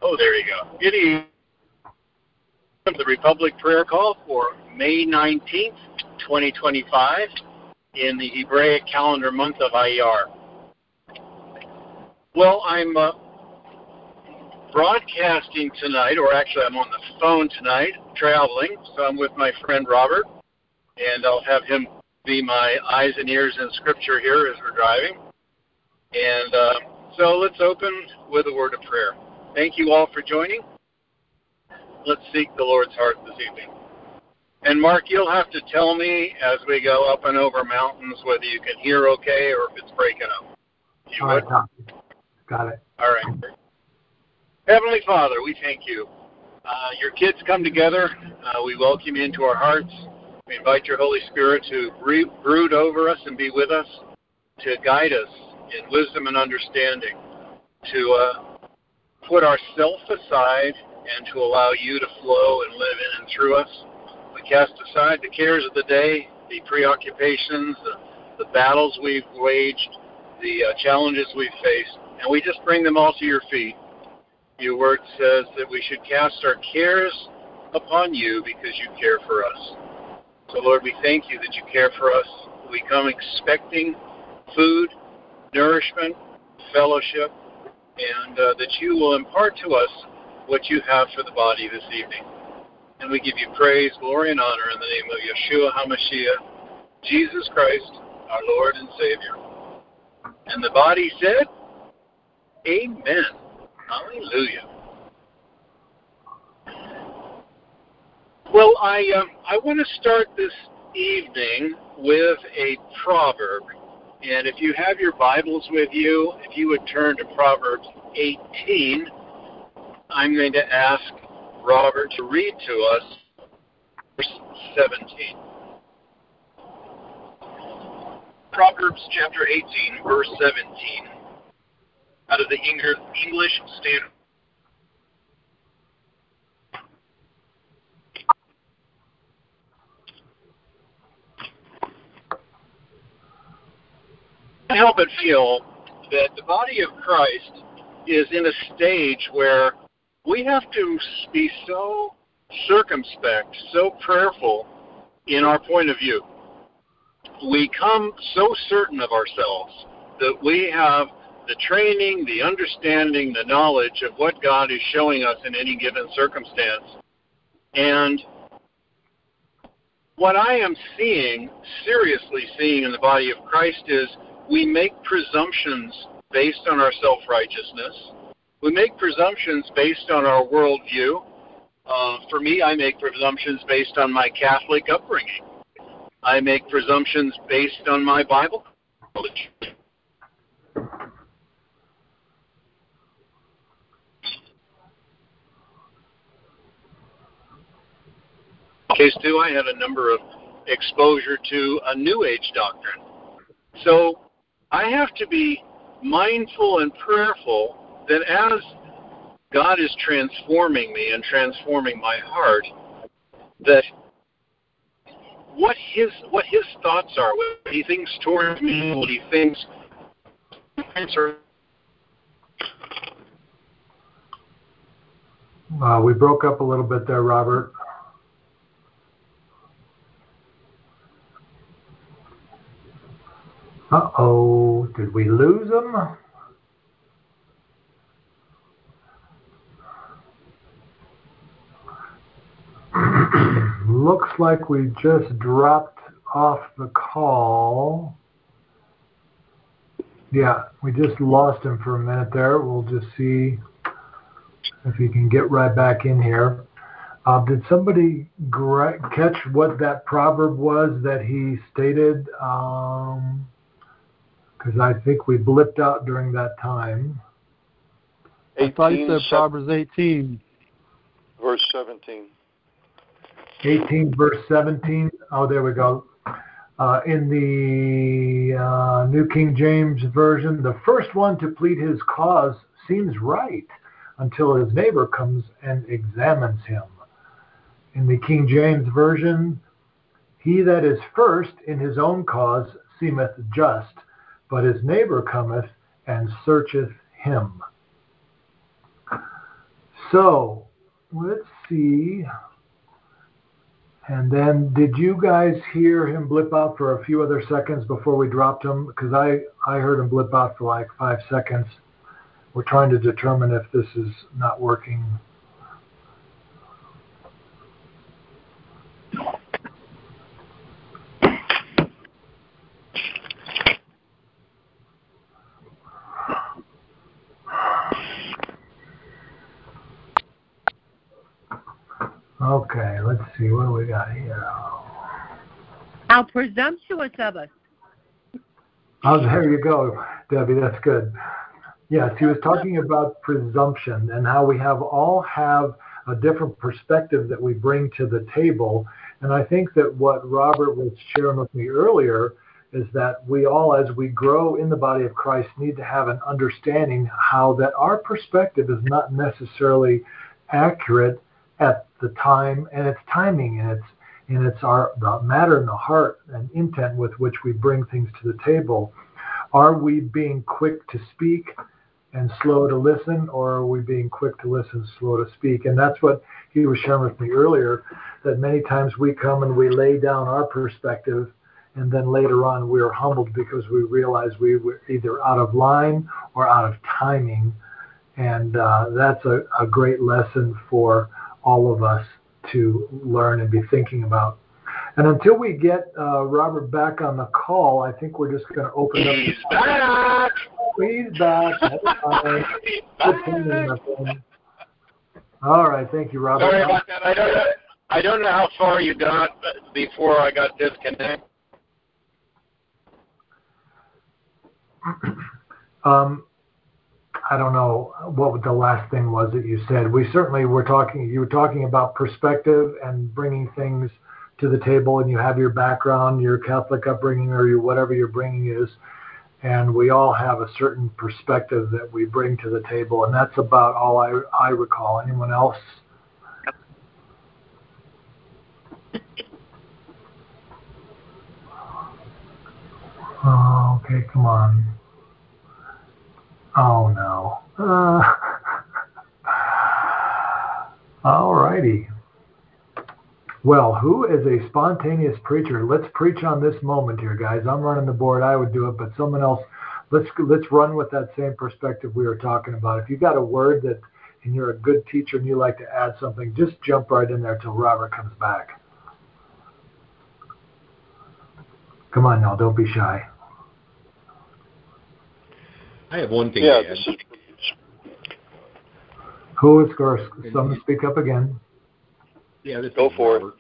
Oh, there you go. Good evening. The Republic Prayer Call for May 19th, 2025, in the Hebraic calendar month of Iyar. Well, I'm broadcasting tonight, or actually I'm on the phone tonight, traveling, so I'm with my friend Robert, and I'll have him be my eyes and ears in Scripture here as we're driving. And so let's open with a word of prayer. Thank you all for joining. Let's seek the Lord's heart this evening. And Mark, you'll have to tell me as we go up and over mountains whether you can hear okay or if it's breaking up. You would? Got it. All right. Heavenly Father, we thank you. Your kids come together. We welcome you into our hearts. We invite your Holy Spirit to brood over us and be with us, to guide us in wisdom and understanding, to put ourselves aside and to allow you to flow and live in and through us. We cast aside the cares of the day, the preoccupations, the battles we've waged, the challenges we've faced, and we just bring them all to your feet. Your word says that we should cast our cares upon you because you care for us. So, Lord, we thank you that you care for us. We come expecting food, nourishment, fellowship, and that you will impart to us what you have for the body this evening. And we give you praise, glory, and honor in the name of Yeshua HaMashiach, Jesus Christ, our Lord and Savior. And the body said, Amen. Hallelujah. Well, I want to start this evening with a proverb. And if you have your Bibles with you, if you would turn to Proverbs 18, I'm going to ask Robert to read to us verse 17. Proverbs chapter 18, verse 17, out of the English Standard. I help but feel that the body of Christ is in a stage where we have to be so circumspect, so prayerful in our point of view. We come so certain of ourselves that we have the training, the understanding, the knowledge of what God is showing us in any given circumstance. And what I am seriously seeing in the body of Christ is we make presumptions based on our self-righteousness. We make presumptions based on our worldview. For me, I make presumptions based on my Catholic upbringing. I make presumptions based on my Bible knowledge. Case 2, I had a number of exposure to a New Age doctrine. So I have to be mindful and prayerful that as God is transforming me and transforming my heart, that what his thoughts are, what he thinks towards me, what he thinks. We broke up a little bit there, Robert. Uh-oh, did we lose him? Looks like we just dropped off the call. Yeah, we just lost him for a minute there. We'll just see if he can get right back in here. Did somebody catch what that proverb was that he stated? Because I think we blipped out during that time. I thought he said Proverbs 18. Verse 17. 18 verse 17. Oh, there we go. In the New King James Version, the first one to plead his cause seems right until his neighbor comes and examines him. In the King James Version, he that is first in his own cause seemeth just, but his neighbor cometh and searcheth him. So, let's see. And then, did you guys hear him blip out for a few other seconds before we dropped him? Because I heard him blip out for like 5 seconds. We're trying to determine if this is not working. Okay, let's see. What do we got here? How presumptuous of us. Oh, there you go, Debbie. That's good. Yes, he was talking about presumption and how we all have a different perspective that we bring to the table. And I think that what Robert was sharing with me earlier is that we all, as we grow in the body of Christ, need to have an understanding how that our perspective is not necessarily accurate at the time and its timing, and it's the matter and the heart and intent with which we bring things to the table. Are we being quick to speak and slow to listen, or are we being quick to listen, slow to speak? And that's what he was sharing with me earlier, that many times we come and we lay down our perspective, and then later on we are humbled because we realize we were either out of line or out of timing. And that's a great lesson for all of us to learn and be thinking about. And until we get Robert back on the call, I think we're just going to open up. He's back! He's back. All right, thank you, Robert. Sorry about that. I don't know how far you got before I got disconnected. I don't know what the last thing was that you said. We certainly were talking. You were talking about perspective and bringing things to the table, and you have your background, your Catholic upbringing, or whatever your bringing is, and we all have a certain perspective that we bring to the table, and that's about all I recall. Anyone else? Oh, okay, come on. Oh, no. All righty. Well, who is a spontaneous preacher? Let's preach on this moment here, guys. I'm running the board. I would do it, but someone else, let's run with that same perspective we were talking about. If you got a word that, and you're a good teacher and you like to add something, just jump right in there till Robert comes back. Come on now, don't be shy. I have one thing to add. Who is first? Someone speak up again. Yeah, this Go is for Robert.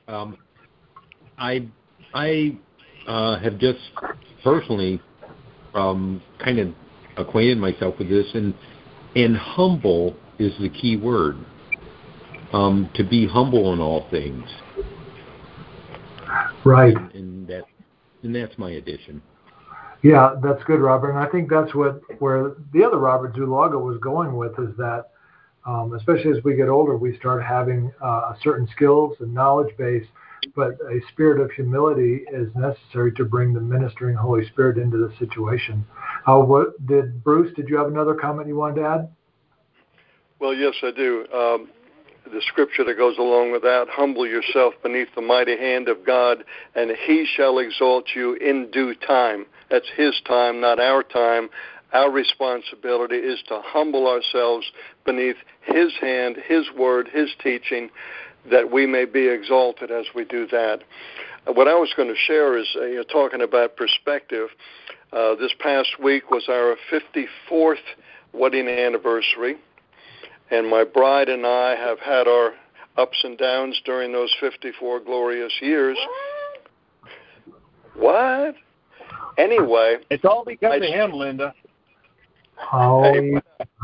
I have just personally kind of acquainted myself with this, and humble is the key word. To be humble in all things. Right. And that's my addition. Yeah, that's good, Robert. And I think that's where the other Robert Zulaga was going with, is that especially as we get older, we start having certain skills and knowledge base, but a spirit of humility is necessary to bring the ministering Holy Spirit into the situation. Bruce, did you have another comment you wanted to add? Well, yes, I do. The scripture that goes along with that, humble yourself beneath the mighty hand of God, and he shall exalt you in due time. That's his time, not our time. Our responsibility is to humble ourselves beneath his hand, his word, his teaching, that we may be exalted as we do that. What I was going to share is, talking about perspective, this past week was our 54th wedding anniversary, and my bride and I have had our ups and downs during those 54 glorious years. What? Anyway. It's all because of him, Linda. Oh, anyway,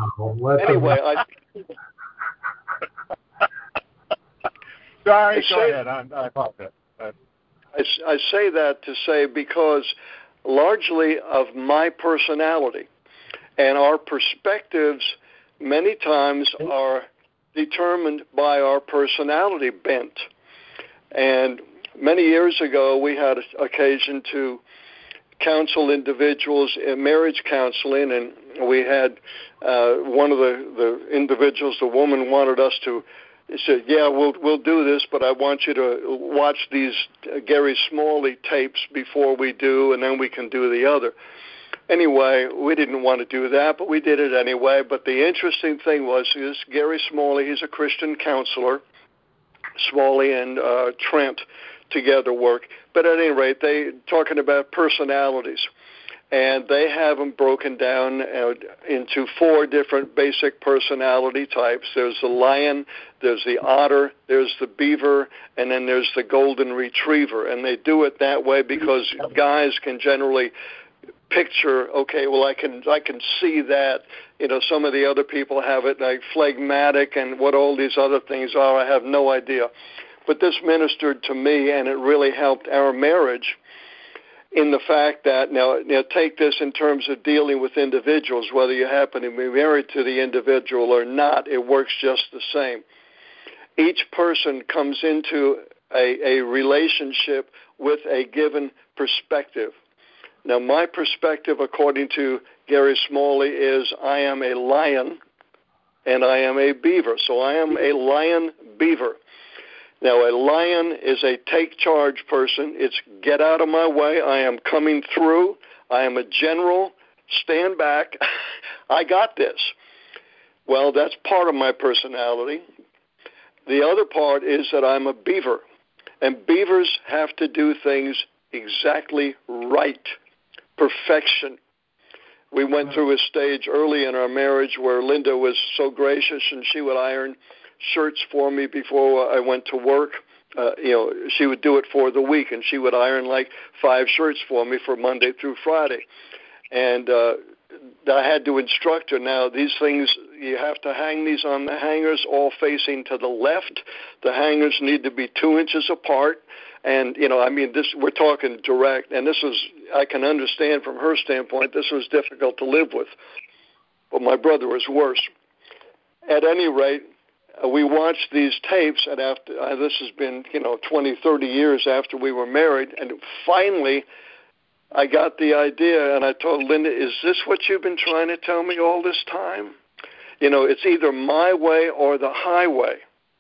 Sorry, go ahead. I apologize. I say that to say because largely of my personality and our perspectives many times are determined by our personality bent. And many years ago, we had occasion to counsel individuals in marriage counseling, and we had one of the individuals, the woman, wanted us to. Said, "Yeah, we'll do this, but I want you to watch these Gary Smalley tapes before we do, and then we can do the other." Anyway, we didn't want to do that, but we did it anyway. But the interesting thing was, Gary Smalley, he's a Christian counselor. Smalley and Trent together work. But at any rate, they talking about personalities. And they have them broken down into 4 different basic personality types. There's the lion, there's the otter, there's the beaver, and then there's the golden retriever. And they do it that way because guys can generally picture, okay, well, I can see that. Some of the other people have it like phlegmatic and what all these other things are. I have no idea. But this ministered to me, and it really helped our marriage in the fact that, now take this in terms of dealing with individuals, whether you happen to be married to the individual or not, it works just the same. Each person comes into a relationship with a given perspective. Now, my perspective, according to Gary Smalley, is I am a lion and I am a beaver. So I am a lion beaver. Now, a lion is a take charge person. It's get out of my way. I am coming through. I am a general. Stand back. I got this. Well, that's part of my personality. The other part is that I'm a beaver. And beavers have to do things exactly right. Perfection. We went through a stage early in our marriage where Linda was so gracious and she would iron shirts for me before I went to work. She would do it for the week, and she would iron like 5 shirts for me for Monday through Friday. And I had to instruct her, now these things, you have to hang these on the hangers all facing to the left. The hangers need to be 2 inches apart. And, this, we're talking direct, and this was, I can understand from her standpoint, this was difficult to live with. But my brother was worse. At any rate, we watched these tapes, and after this has been, 20, 30 years after we were married, and finally I got the idea, and I told Linda, is this what you've been trying to tell me all this time? It's either my way or the highway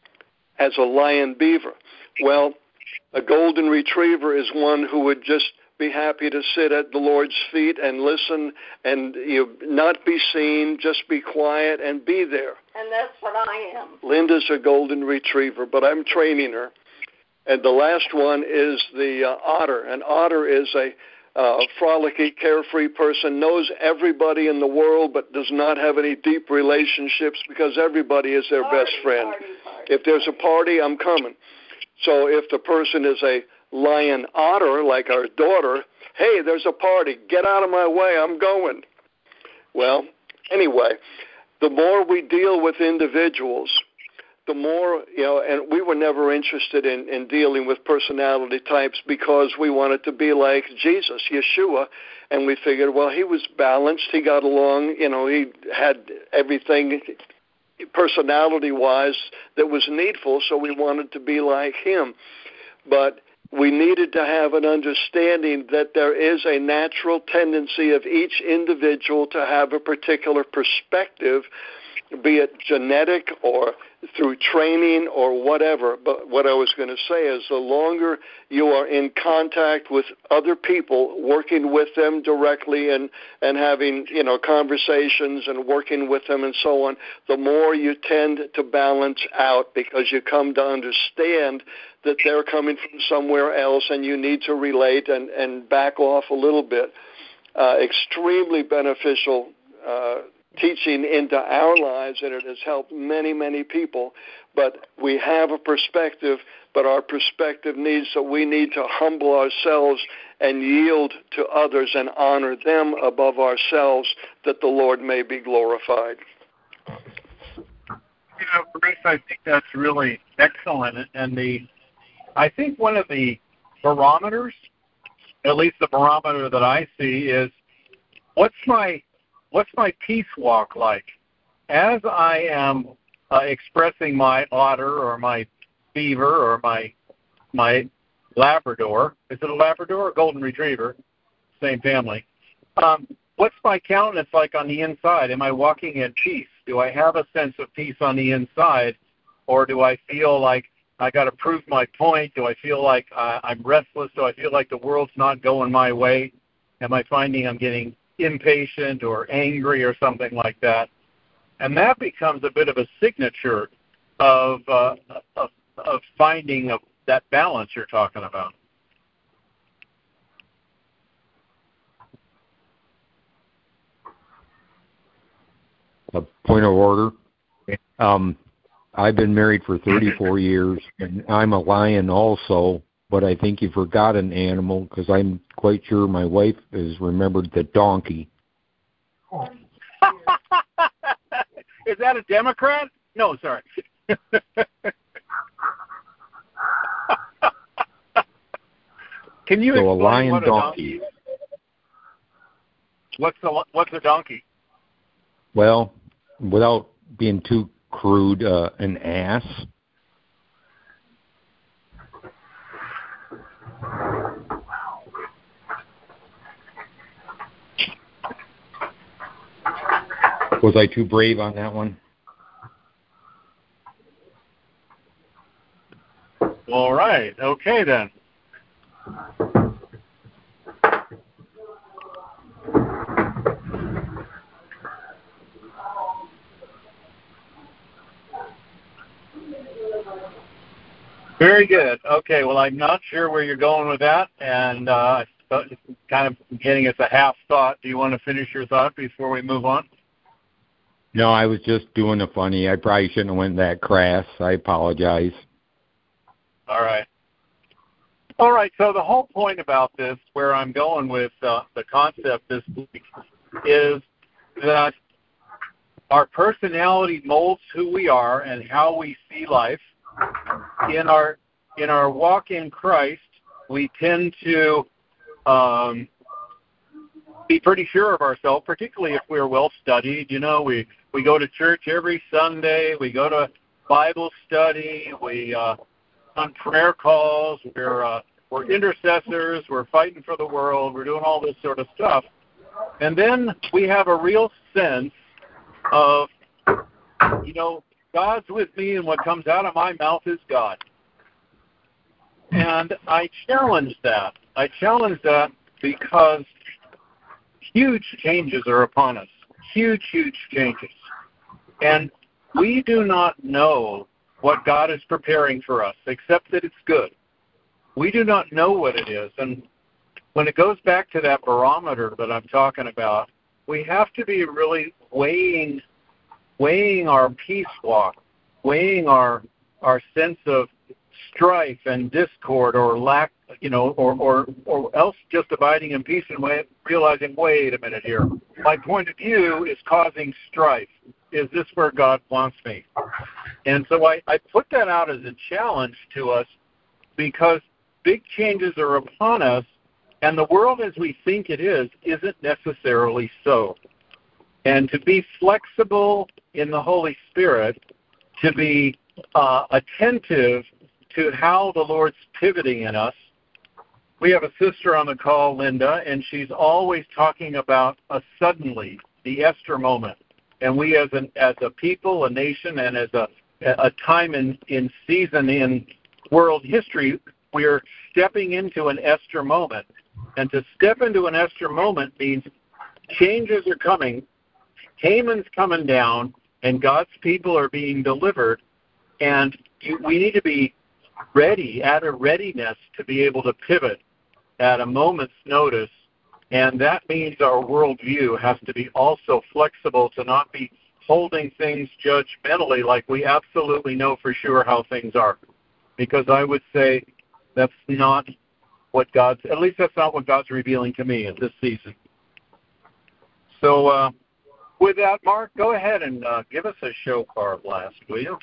as a lion beaver. Well, a golden retriever is one who would just be happy to sit at the Lord's feet and listen and not be seen, just be quiet and be there. And that's what I am. Linda's a golden retriever, but I'm training her. And the last one is the otter. An otter is a frolicky, carefree person, knows everybody in the world but does not have any deep relationships because everybody is their best friend. Party. If there's a party, I'm coming. So if the person is a lion otter, like our daughter, hey, there's a party, get out of my way, I'm going. Well, anyway, the more we deal with individuals, the more, and we were never interested in dealing with personality types because we wanted to be like Jesus, Yeshua, and we figured, well, he was balanced, he got along, he had everything personality-wise that was needful, so we wanted to be like him. But we needed to have an understanding that there is a natural tendency of each individual to have a particular perspective, be it genetic or through training or whatever. But what I was going to say is the longer you are in contact with other people, working with them directly and having, conversations and working with them and so on, the more you tend to balance out because you come to understand that they're coming from somewhere else and you need to relate and back off a little bit. Extremely beneficial teaching into our lives, and it has helped many, many people. But we have a perspective, but our perspective needs, so we need to humble ourselves and yield to others and honor them above ourselves, that the Lord may be glorified. Bruce, I think that's really excellent. And I think one of the barometers, at least the barometer that I see, is what's my peace walk like? As I am expressing my otter or my beaver or my Labrador, is it a Labrador or golden retriever? same family. What's my countenance like on the inside? Am I walking in peace? Do I have a sense of peace on the inside, or do I feel like I got to prove my point? Do I feel like I'm restless? Do I feel like the world's not going my way? Am I finding I'm getting impatient or angry or something like that? And that becomes a bit of a signature of finding that balance you're talking about. A point of order. I've been married for 34 years, and I'm a lion also, but I think you forgot an animal, because I'm quite sure my wife has remembered the donkey. Is that a Democrat? No, sorry. Can you explain a lion what a donkey is? What's a donkey? Well, without being too crude, an ass. Was I too brave on that one? All right. Okay, then. Very good. Okay, well, I'm not sure where you're going with that, and kind of getting us a half thought. Do you want to finish your thought before we move on? No, I was just doing a funny. I probably shouldn't have went that crass. I apologize. All right. All right, so the whole point about this, where I'm going with the concept this week, is that our personality molds who we are and how we see life. In our walk in Christ, we tend to be pretty sure of ourselves, particularly if we're well studied. You know, we go to church every Sunday, we go to Bible study, we on prayer calls, we're intercessors, we're fighting for the world, we're doing all this sort of stuff. And then we have a real sense of, you know, God's with me, and what comes out of my mouth is God. And I challenge that. I challenge that because huge changes are upon us. Huge, huge changes. And we do not know what God is preparing for us, except that it's good. We do not know what it is. And when it goes back to that barometer that I'm talking about, we have to be really weighing our peace walk, weighing our sense of strife and discord or lack, you know, or else just abiding in peace and realizing, wait a minute here, my point of view is causing strife. Is this where God wants me? And so I put that out as a challenge to us because big changes are upon us, and the world as we think it is isn't necessarily so. And to be flexible in the Holy Spirit, to be attentive to how the Lord's pivoting in us. We have a sister on the call, Linda, and she's always talking about a suddenly, the Esther moment. And we as a people, a nation, and as a time in season in world history, we're stepping into an Esther moment. And to step into an Esther moment means changes are coming, Haman's coming down, and God's people are being delivered. And we need to be ready, at a readiness to be able to pivot at a moment's notice. And that means our worldview has to be also flexible, to not be holding things judgmentally like we absolutely know for sure how things are. Because I would say that's not what at least that's not what God's revealing to me at this season. So with that, Mark, go ahead and give us a show car blast, will you?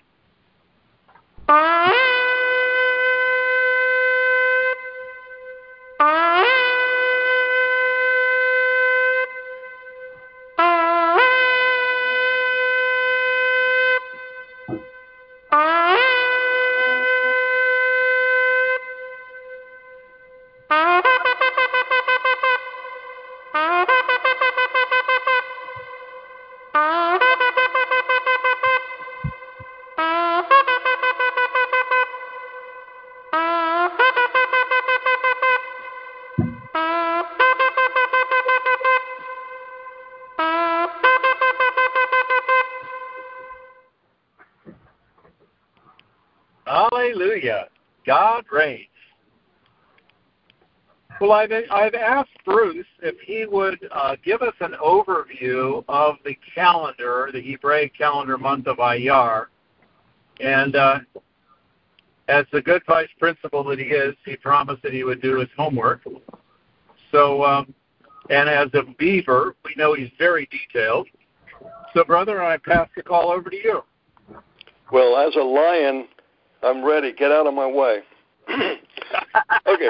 Hallelujah. God reigns. Well, I've asked Bruce if he would give us an overview of the calendar, the Hebraic calendar month of Iyar. And as the good vice principal that he is, he promised that he would do his homework. So, and as a beaver, we know he's very detailed. So, brother, I pass the call over to you. Well, as a lion, I'm ready. Get out of my way. Okay.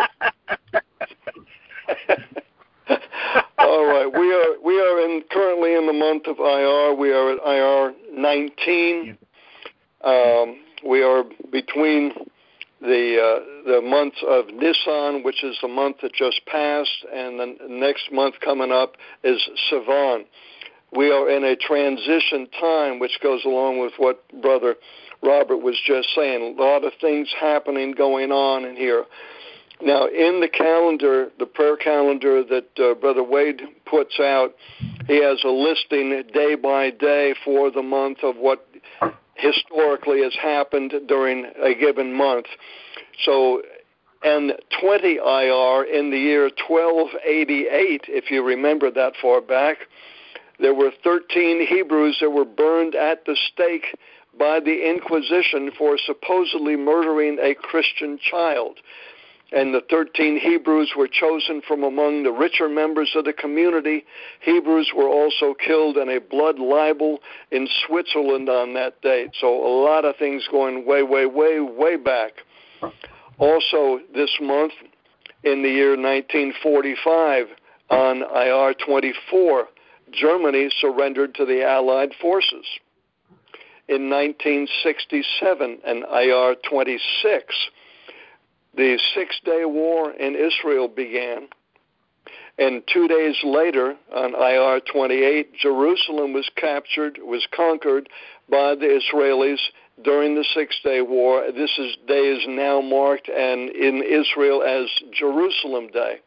All right. We are currently in the month of Iyar. We are at Iyar 19. We are between the months of Nisan, which is the month that just passed, and the next month coming up is Sivan. We are in a transition time, which goes along with what Brother Robert was just saying. A lot of things happening, going on in here. Now, in the calendar, the prayer calendar that Brother Wade puts out, he has a listing day by day for the month of what historically has happened during a given month. So, and 20 Iyar in the year 1288, if you remember that far back, there were 13 Hebrews that were burned at the stake by the Inquisition for supposedly murdering a Christian child. And the 13 Hebrews were chosen from among the richer members of the community. Hebrews were also killed in a blood libel in Switzerland on that date. So a lot of things going way, way, way, way back. Also this month, in the year 1945, on Iyar 24, Germany surrendered to the Allied forces. In 1967, and Iyar 26, the Six-Day War in Israel began. And 2 days later, on Iyar 28, Jerusalem was conquered by the Israelis during the Six-Day War. This day is now marked and in Israel as Jerusalem Day.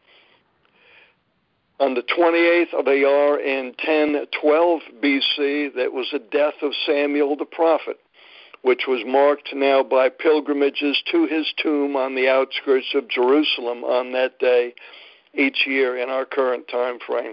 On the 28th of Iyar in 1012 BC, that was the death of Samuel the prophet, which was marked now by pilgrimages to his tomb on the outskirts of Jerusalem on that day each year in our current time frame.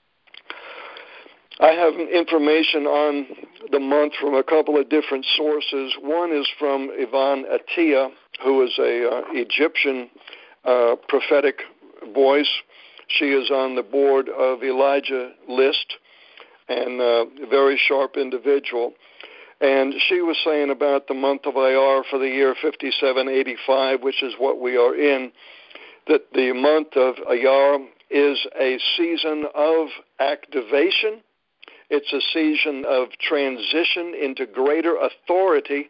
I have information on the month from a couple of different sources. One is from Yvonne Atiyah, who is a Egyptian prophetic voice. She is on the board of Elijah List, and a very sharp individual. And she was saying about the month of Iyar for the year 5785, which is what we are in, that the month of Iyar is a season of activation. It's a season of transition into greater authority.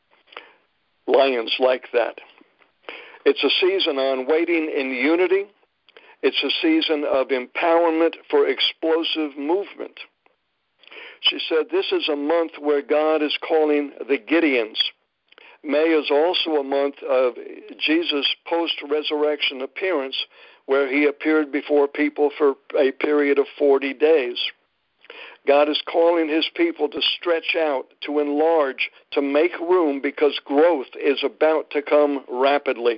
Lions like that. It's a season on waiting in unity. It's a season of empowerment for explosive movement. She said this is a month where God is calling the Gideons. May is also a month of Jesus' post-resurrection appearance, where he appeared before people for a period of 40 days. God is calling his people to stretch out, to enlarge, to make room, because growth is about to come rapidly.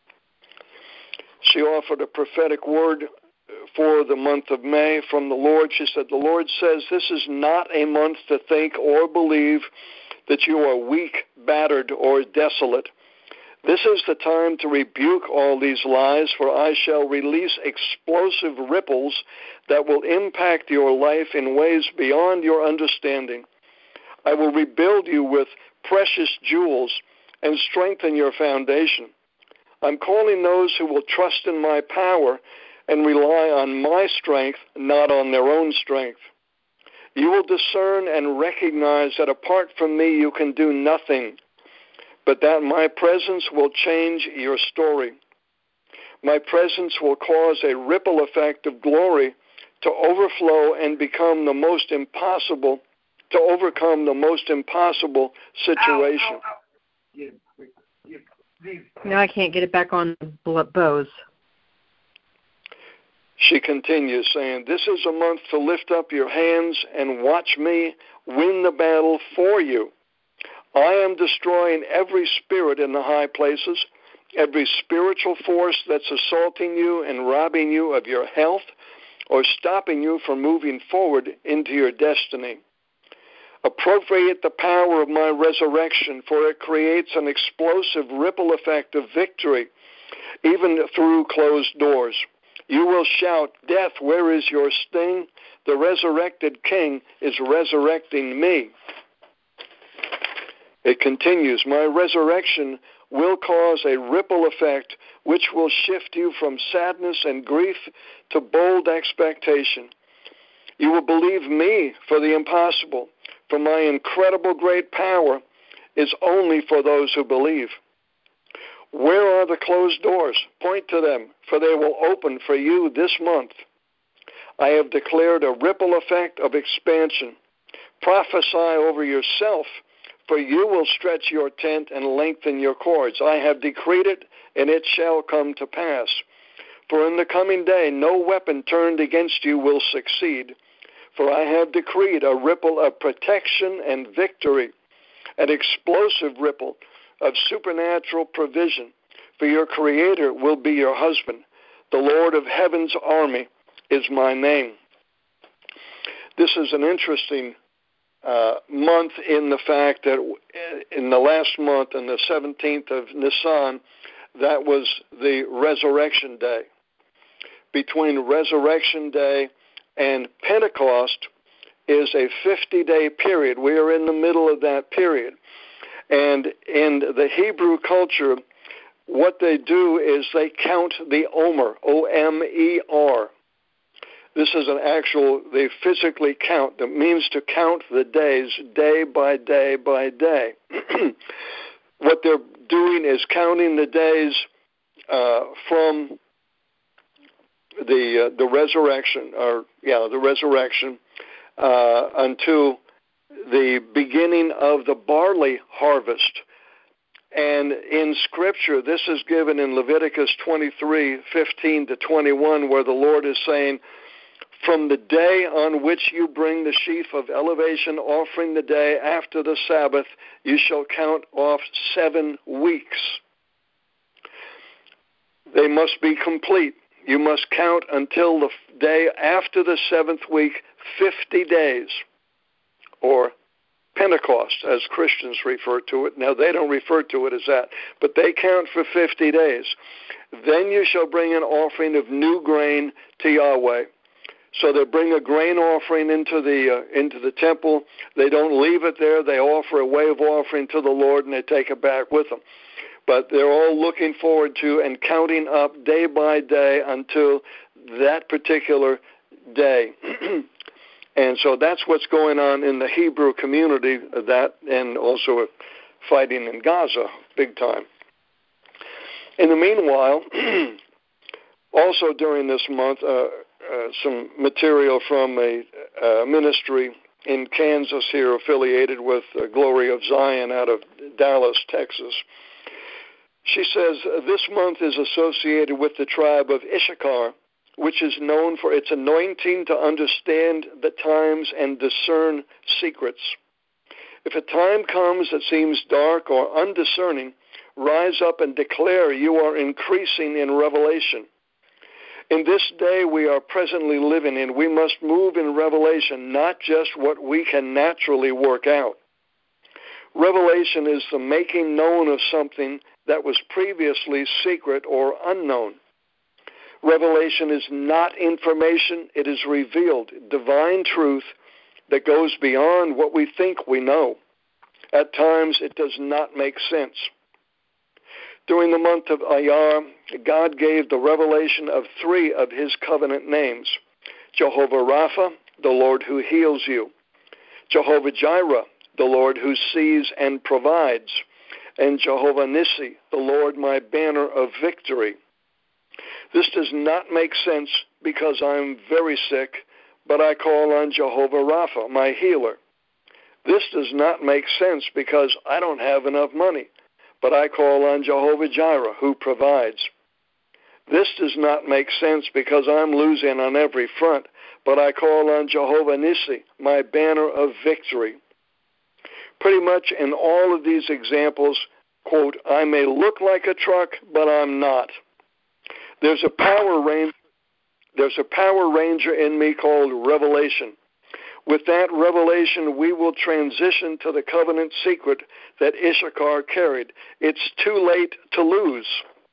She offered a prophetic word for the month of May from the Lord. She said, the Lord says this is not a month to think or believe that you are weak, battered, or desolate. This is the time to rebuke all these lies, for I shall release explosive ripples that will impact your life in ways beyond your understanding. I will rebuild you with precious jewels and strengthen your foundation. I'm calling those who will trust in my power and rely on my strength, not on their own strength. You will discern and recognize that apart from me you can do nothing, but that my presence will change your story. My presence will cause a ripple effect of glory to overflow and become the most impossible, to overcome the most impossible situation. No, I can't get it back on the bows. She continues saying, this is a month to lift up your hands and watch me win the battle for you. I am destroying every spirit in the high places, every spiritual force that's assaulting you and robbing you of your health or stopping you from moving forward into your destiny. Appropriate the power of my resurrection, for it creates an explosive ripple effect of victory, even through closed doors. You will shout, "Death, where is your sting? The resurrected King is resurrecting me." It continues, my resurrection will cause a ripple effect which will shift you from sadness and grief to bold expectation. You will believe me for the impossible, for my incredible great power is only for those who believe. Where are the closed doors? Point to them, for they will open for you this month. I have declared a ripple effect of expansion. Prophesy over yourself, for you will stretch your tent and lengthen your cords. I have decreed it, and it shall come to pass. For in the coming day no weapon turned against you will succeed. For I have decreed a ripple of protection and victory, an explosive ripple of supernatural provision. For your Creator will be your husband. The Lord of heaven's army is my name. This is an interesting month in the fact that in the last month, on the 17th of Nisan, that was the Resurrection Day. Between Resurrection Day and Pentecost is a 50-day period. We are in the middle of that period. And in the Hebrew culture, what they do is they count the Omer, O-M-E-R. This is an actual, they physically count. That means to count the days, day by day by day. What they're doing is counting the days from the resurrection, the resurrection, until the beginning of the barley harvest. And in Scripture, this is given in Leviticus 23:15-21, where the Lord is saying, from the day on which you bring the sheaf of elevation offering the day after the Sabbath, you shall count off 7 weeks. They must be complete. You must count until the day after the 7th week, 50 days, or Pentecost, as Christians refer to it. Now, they don't refer to it as that, but they count for 50 days. Then you shall bring an offering of new grain to Yahweh. So they bring a grain offering into the temple. They don't leave it there. They offer a wave offering to the Lord, and they take it back with them. But they're all looking forward to and counting up day by day until that particular day. And so that's what's going on in the Hebrew community, that, and also fighting in Gaza big time. In the meanwhile, also during this month, some material from a ministry in Kansas here affiliated with Glory of Zion out of Dallas, Texas. She says, this month is associated with the tribe of Issachar, which is known for its anointing to understand the times and discern secrets. If a time comes that seems dark or undiscerning, rise up and declare you are increasing in revelation. In this day we are presently living in, we must move in revelation, not just what we can naturally work out. Revelation is the making known of something that was previously secret or unknown. Revelation is not information, it is revealed, divine truth that goes beyond what we think we know. At times it does not make sense. During the month of Iyar, God gave the revelation of 3 of his covenant names: Jehovah Rapha, the Lord who heals you; Jehovah Jireh, the Lord who sees and provides; and Jehovah Nissi, the Lord my banner of victory. This does not make sense because I'm very sick, but I call on Jehovah Rapha, my healer. This does not make sense because I don't have enough money, but I call on Jehovah Jireh, who provides. This does not make sense because I'm losing on every front, but I call on Jehovah Nissi, my banner of victory. pretty much in all of these examples, quote, I may look like a truck, but I'm not. There's a Power Ranger in me called revelation. With that revelation, we will transition to the covenant secret that Issachar carried. It's too late to lose.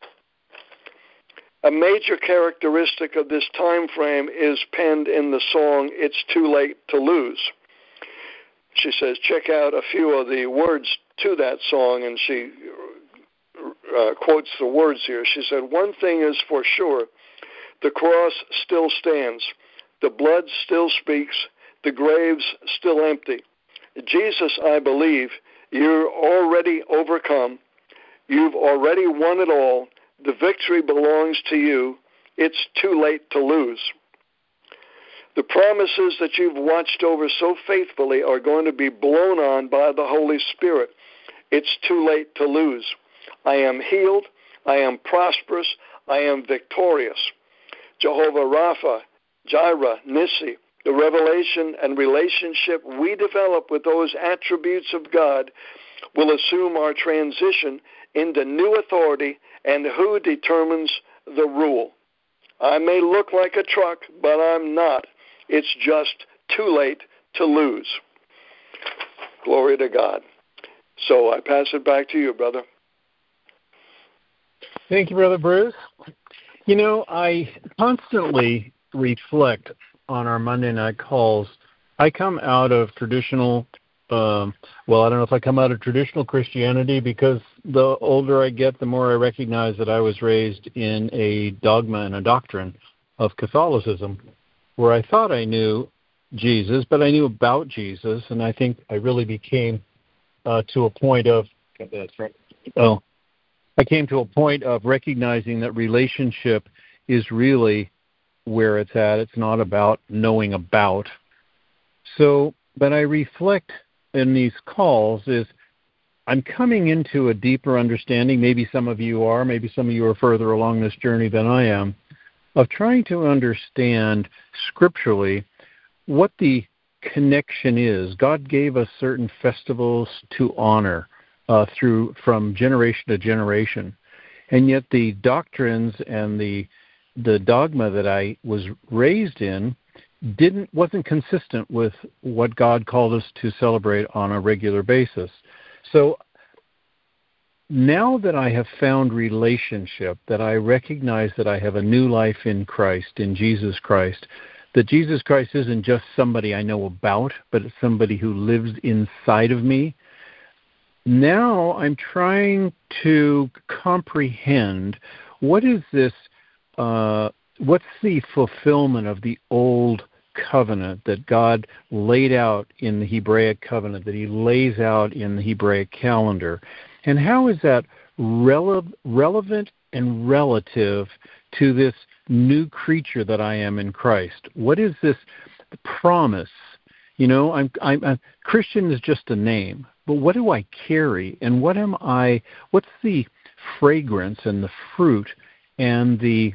A major characteristic of this time frame is penned in the song, It's Too Late to Lose. She says, check out a few of the words to that song, and she quotes the words here. She said, one thing is for sure, the cross still stands, the blood still speaks, the grave's still empty. Jesus, I believe, you're already overcome. You've already won it all. The victory belongs to you. It's too late to lose. The promises that you've watched over so faithfully are going to be blown on by the Holy Spirit. It's too late to lose. I am healed. I am prosperous. I am victorious. Jehovah Rapha, Jireh, Nissi, the revelation and relationship we develop with those attributes of God will assume our transition into new authority and who determines the rule. I may look like a truck, but I'm not. It's just too late to lose. Glory to God. So I pass it back to you, brother. Thank you, Brother Bruce. You know, I constantly reflect on our Monday night calls. I come out of traditional, I don't know if I come out of traditional Christianity, because the older I get, the more I recognize that I was raised in a dogma and a doctrine of Catholicism, where I thought I knew Jesus, but I knew about Jesus, and I think I really became to a point of, I came to a point of recognizing that relationship is really where it's at. It's not about knowing about. So, but I reflect in these calls is I'm coming into a deeper understanding, maybe some of you are, maybe some of you are further along this journey than I am, of trying to understand scripturally what the connection is. God gave us certain festivals to honor from generation to generation, and yet the doctrines and the dogma that I was raised in wasn't consistent with what God called us to celebrate on a regular basis. So now that I have found relationship, that I recognize that I have a new life in Christ, in Jesus Christ, that Jesus Christ isn't just somebody I know about, but it's somebody who lives inside of me. Now I'm trying to comprehend what is this, what's the fulfillment of the old covenant that God laid out in the Hebraic covenant, that he lays out in the Hebraic calendar, and how is that relevant and relative to this new creature that I am in Christ? What is this promise? You know, I'm Christian is just a name, but what do I carry, and what am I? What's the fragrance and the fruit and the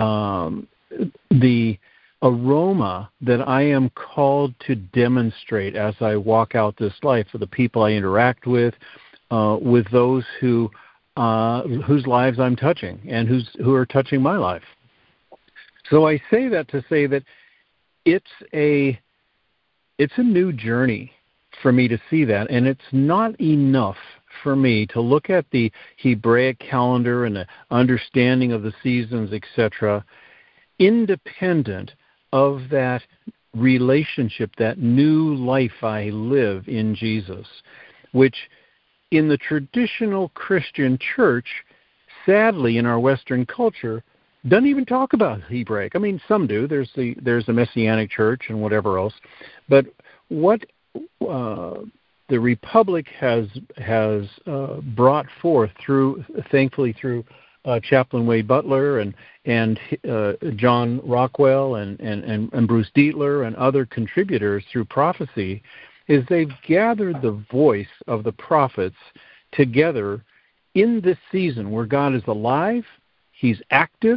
aroma that I am called to demonstrate as I walk out this life for the people I interact with those whose lives I'm touching and who are touching my life. So I say that to say that it's a new journey for me to see that, and it's not enough for me to look at the Hebraic calendar and the understanding of the seasons, etc., independent of that relationship, that new life I live in Jesus, which in the traditional Christian church, sadly in our Western culture, doesn't even talk about Hebraic. I mean, some do. There's the Messianic church and whatever else, but what the Republic has brought forth thankfully through Chaplain Wade Butler and John Rockwell and Bruce Dietler and other contributors through prophecy, is they've gathered the voice of the prophets together in this season where God is alive, he's active,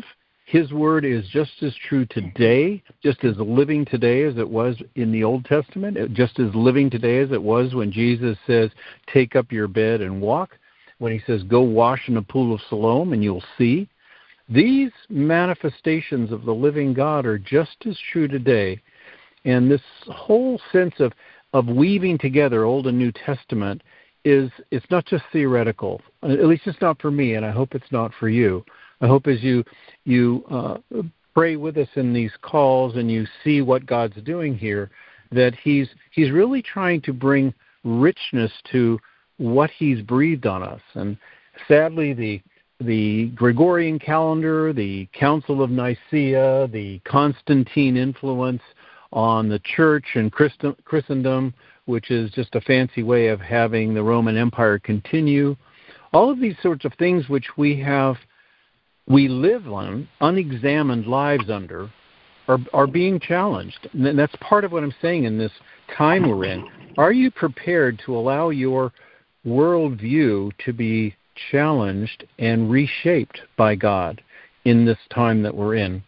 His word is just as true today, just as living today as it was in the Old Testament, just as living today as it was when Jesus says, take up your bed and walk, when he says, go wash in the pool of Siloam and you'll see. These manifestations of the living God are just as true today. And this whole sense of weaving together Old and New Testament it's not just theoretical. At least it's not for me, and I hope it's not for you. I hope as you pray with us in these calls and you see what God's doing here, that He's really trying to bring richness to what He's breathed on us. And sadly, the Gregorian calendar, the Council of Nicaea, the Constantine influence on the church and Christendom, which is just a fancy way of having the Roman Empire continue, all of these sorts of things which we live on unexamined lives under are being challenged. And that's part of what I'm saying in this time we're in. Are you prepared to allow your worldview to be challenged and reshaped by God in this time that we're in?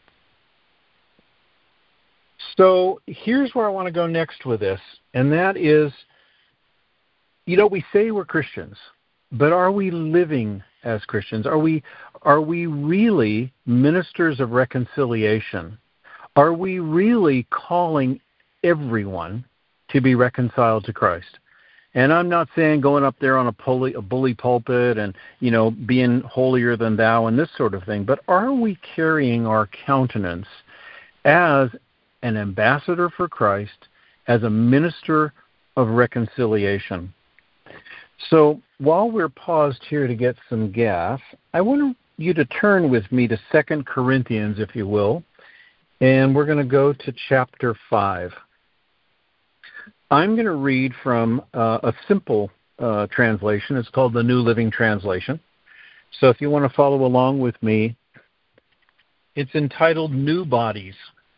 So here's where I want to go next with this, and that is, we say we're Christians, but are we living as Christians? Are we really ministers of reconciliation? Are we really calling everyone to be reconciled to Christ? And I'm not saying going up there on a bully pulpit and, being holier than thou and this sort of thing, but are we carrying our countenance as an ambassador for Christ, as a minister of reconciliation? So while we're paused here to get some gas, I want you to turn with me to 2 Corinthians, if you will, and we're going to go to chapter 5. I'm going to read from a simple translation. It's called the New Living Translation. So if you want to follow along with me, it's entitled New Bodies.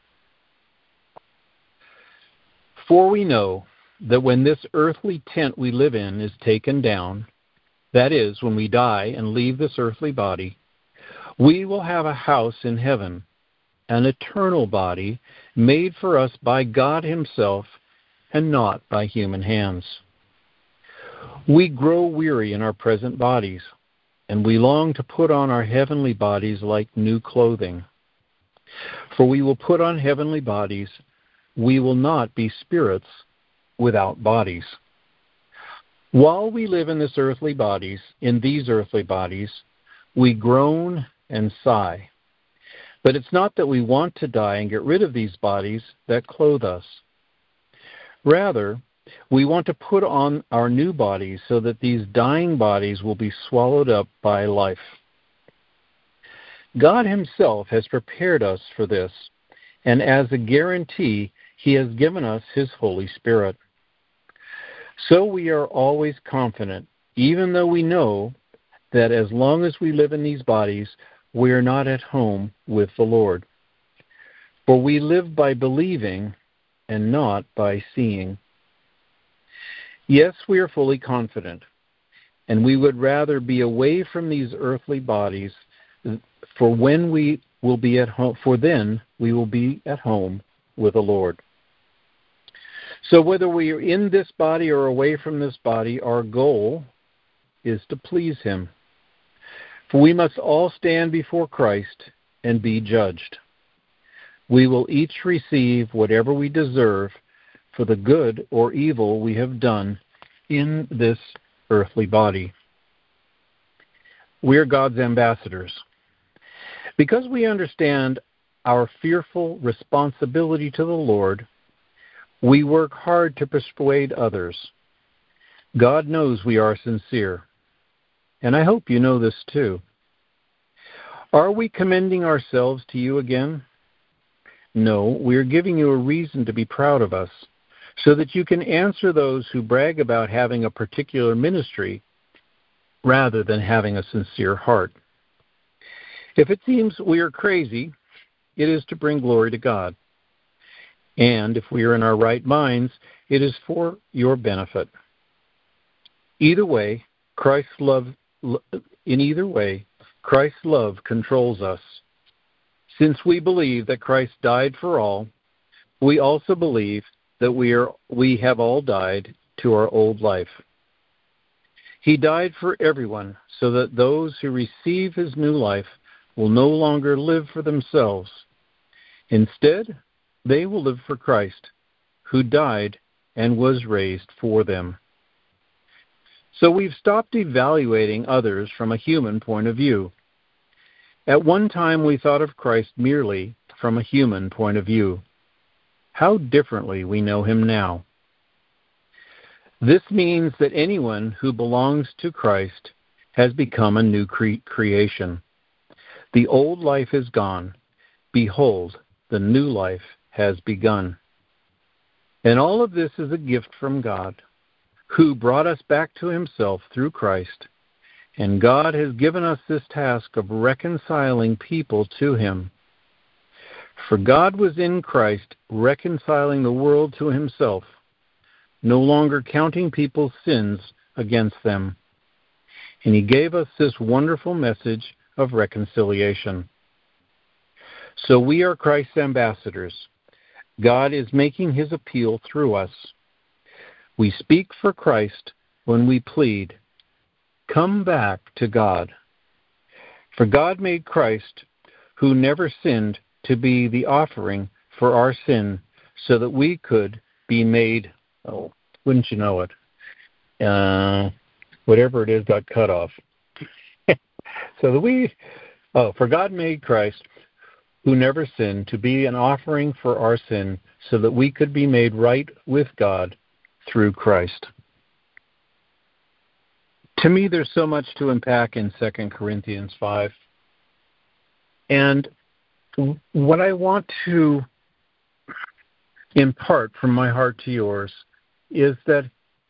For we know that when this earthly tent we live in is taken down, that is, when we die and leave this earthly body, we will have a house in heaven, an eternal body made for us by God Himself and not by human hands. We grow weary in our present bodies, and we long to put on our heavenly bodies like new clothing. For we will put on heavenly bodies. We will not be spirits without bodies. While we live in these earthly bodies, we groan and sigh. But it's not that we want to die and get rid of these bodies that clothe us. Rather, we want to put on our new bodies so that these dying bodies will be swallowed up by life. God Himself has prepared us for this, and as a guarantee, He has given us His Holy Spirit. So we are always confident, even though we know that as long as we live in these bodies, we are not at home with the Lord. For we live by believing and not by seeing. Yes, we are fully confident, and we would rather be away from these earthly bodies, for then we will be at home with the Lord. So whether we are in this body or away from this body, our goal is to please Him. For we must all stand before Christ and be judged. We will each receive whatever we deserve for the good or evil we have done in this earthly body. We are God's ambassadors. Because we understand our fearful responsibility to the Lord, we work hard to persuade others. God knows we are sincere, and I hope you know this too. Are we commending ourselves to you again? No, we are giving you a reason to be proud of us, so that you can answer those who brag about having a particular ministry rather than having a sincere heart. If it seems we are crazy, it is to bring glory to God. And if we are in our right minds, it is for your benefit. Either way, Christ's love controls us. Since we believe that Christ died for all, we also believe that we have all died to our old life. He died for everyone so that those who receive his new life will no longer live for themselves. Instead, they will live for Christ, who died and was raised for them. So we've stopped evaluating others from a human point of view. At one time, we thought of Christ merely from a human point of view. How differently we know him now. This means that anyone who belongs to Christ has become a new creation. The old life is gone. Behold, the new life has begun. And all of this is a gift from God, who brought us back to himself through Christ. And God has given us this task of reconciling people to him. For God was in Christ reconciling the world to himself, no longer counting people's sins against them. And he gave us this wonderful message of reconciliation. So we are Christ's ambassadors. God is making his appeal through us. We speak for Christ when we plead, "Come back to God." For God made Christ, who never sinned, to be the offering for our sin, so that we could be made, wouldn't you know it, whatever it is got cut off. For God made Christ, who never sinned, to be an offering for our sin, so that we could be made right with God through Christ. To me, there's so much to unpack in 2 Corinthians 5. And what I want to impart from my heart to yours is that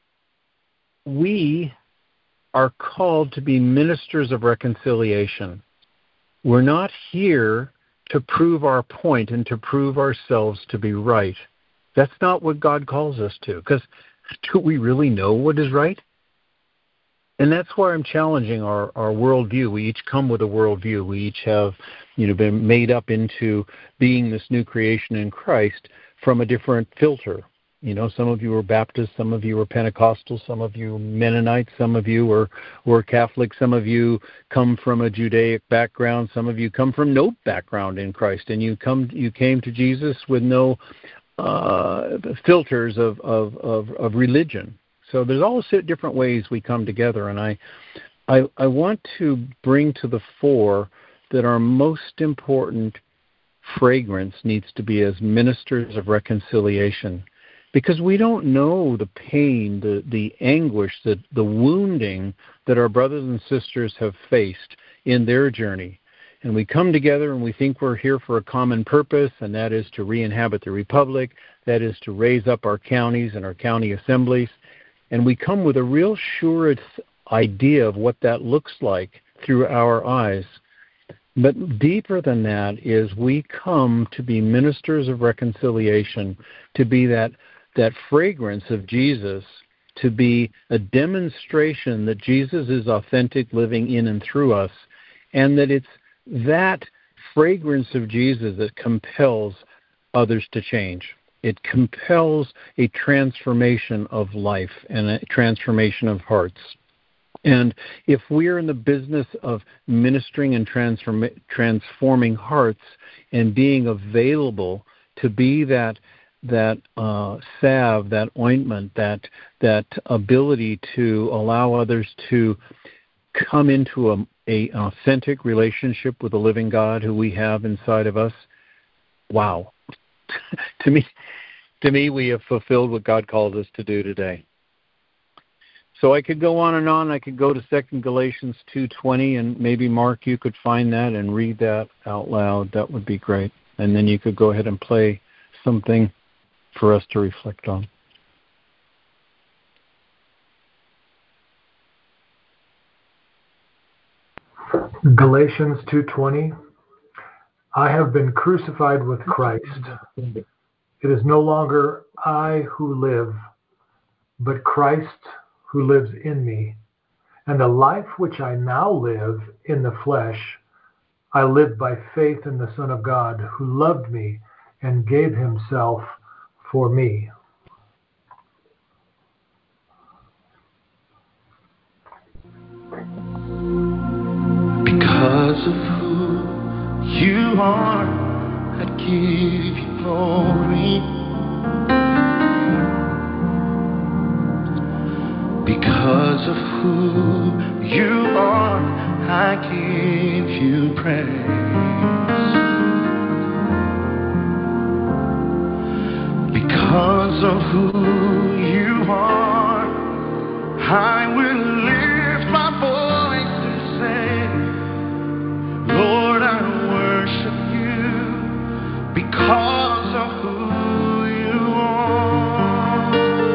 we are called to be ministers of reconciliation. We're not here to prove our point and to prove ourselves to be right. That's not what God calls us to, because do we really know what is right? And that's why I'm challenging our worldview. We each come with a worldview. We each have, been made up into being this new creation in Christ from a different filter. Some of you are Baptist, some of you are Pentecostal, some of you Mennonite, some of you were Catholic, some of you come from a Judaic background, some of you come from no background in Christ, and you came to Jesus with no filters of religion. So there's all different ways we come together, and I want to bring to the fore that our most important fragrance needs to be as ministers of reconciliation, because we don't know the pain, the anguish, the wounding that our brothers and sisters have faced in their journey. And we come together and we think we're here for a common purpose, and that is to re-inhabit the Republic, that is to raise up our counties and our county assemblies. And we come with a real sure idea of what that looks like through our eyes. But deeper than that is we come to be ministers of reconciliation, to be that fragrance of Jesus, to be a demonstration that Jesus is authentic, living in and through us, and that it's that fragrance of Jesus that compels others to change. It compels a transformation of life and a transformation of hearts. And if we're in the business of ministering and transforming hearts and being available to be that salve, that ointment, that ability to allow others to come into an authentic relationship with the living God who we have inside of us, wow. To me, we have fulfilled what God called us to do today. So I could go on and on. I could go to 2 Galatians 2:20, and maybe, Mark, you could find that and read that out loud. That would be great. And then you could go ahead and play something for us to reflect on. Galatians 2:20. I have been crucified with Christ. It is no longer I who live, but Christ who lives in me. And the life which I now live in the flesh, I live by faith in the Son of God, who loved me and gave himself for me. Because of who you are, I give you glory. Because of who you are, I give you praise. Because of who you are, I will lift my voice and say, Lord, I worship you because of who you are.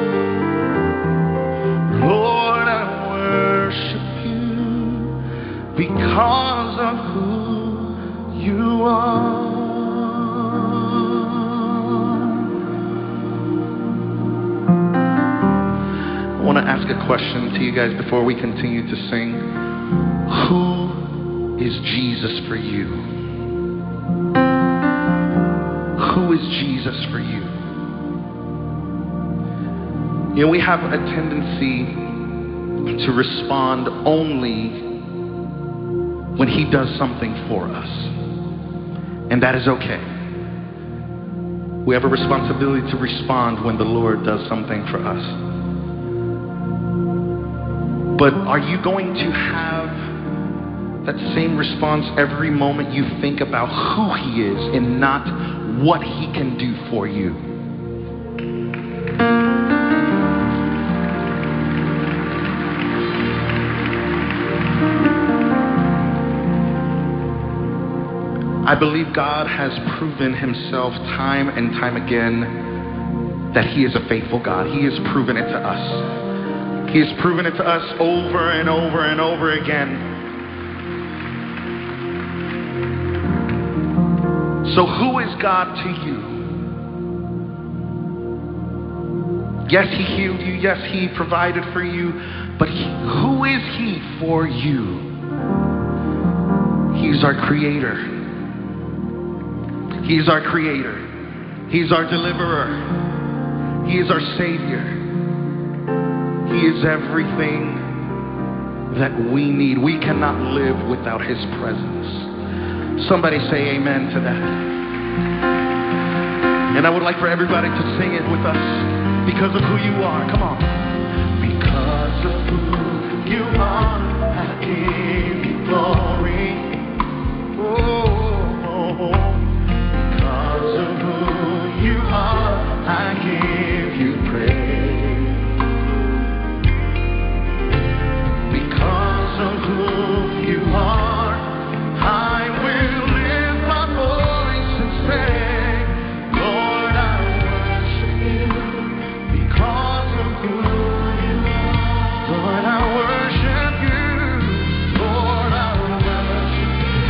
Lord, I worship you because of who you are. I want to ask a question to you guys before we continue to sing. Who is Jesus for you? Who is Jesus for you? You know, we have a tendency to respond only when he does something for us. And that is okay. We have a responsibility to respond when the Lord does something for us. But are you going to have that same response every moment you think about who he is and not what he can do for you? I believe God has proven himself time and time again that he is a faithful God. He has proven it to us. He has proven it to us over and over and over again. So who is God to you? Yes, he healed you. Yes, he provided for you. But who is he for you? He's our creator. He's our creator. He's our deliverer. He is our savior. He is everything that we need. We cannot live without his presence. Somebody say amen to that. And I would like for everybody to sing it with us. Because of who you are. Come on. Because of who you are, I give you glory. Because of who you are, I give you praise. Because of who you are, I will lift my voice and say, Lord, I worship you. Because of who you are, Lord, I worship you. Lord, I worship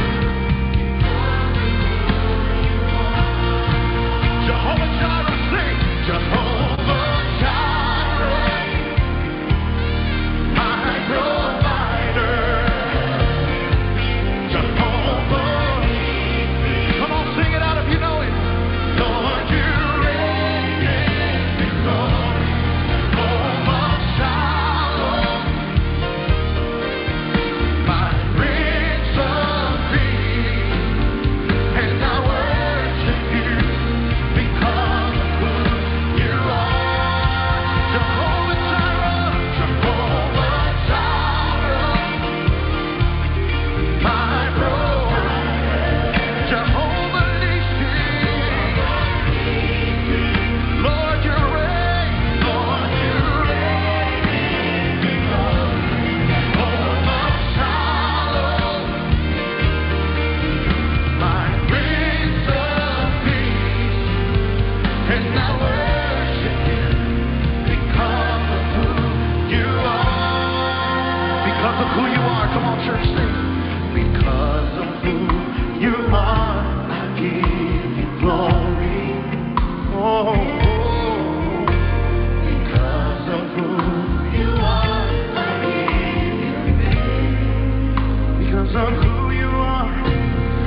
you. Jehovah Jireh, sing. Jehovah Jireh, my provider. Jehovah, come on, sing it out if you know it. Lord, you reign in glory. Jehovah Shalom, my Prince of Peace, and I worship you because of who you are. Jehovah Jireh, Jehovah Jireh, my provider. Jehovah Nissi, Lord, you reign. Lord, you reign. Jehovah Shalom, my Prince of Peace, and I worship you because of who you are. Because of who you are. Come on, church, sing. Because of who you are, I give you glory. Oh, because of who you are, I give you praise. Because of who you are,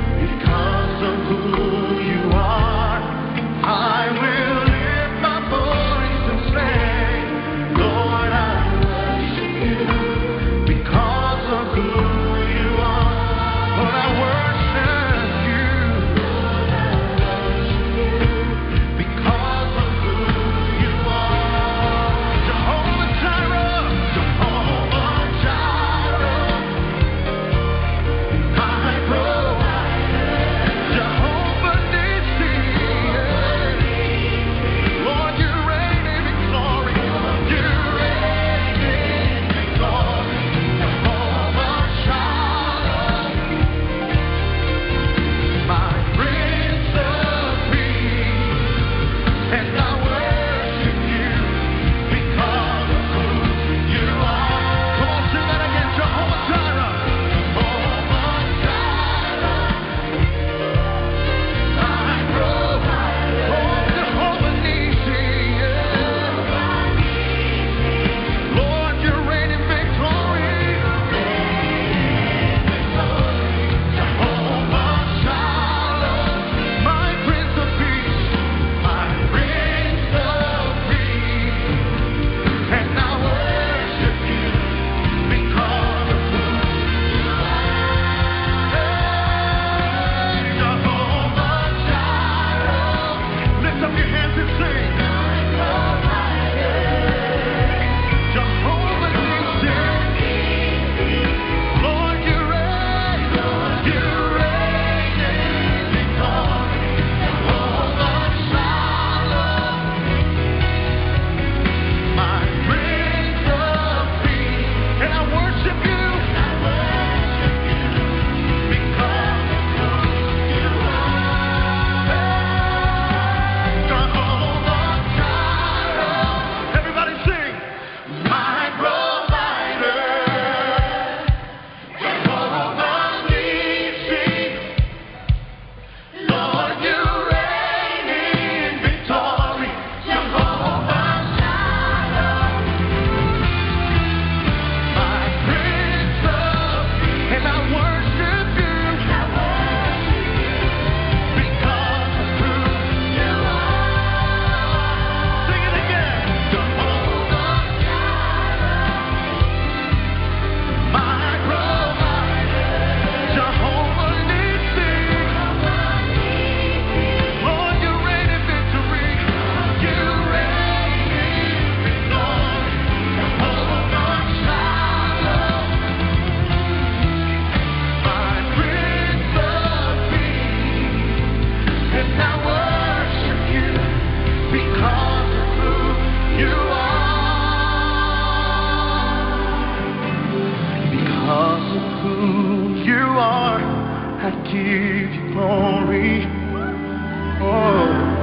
I give you glory. Oh,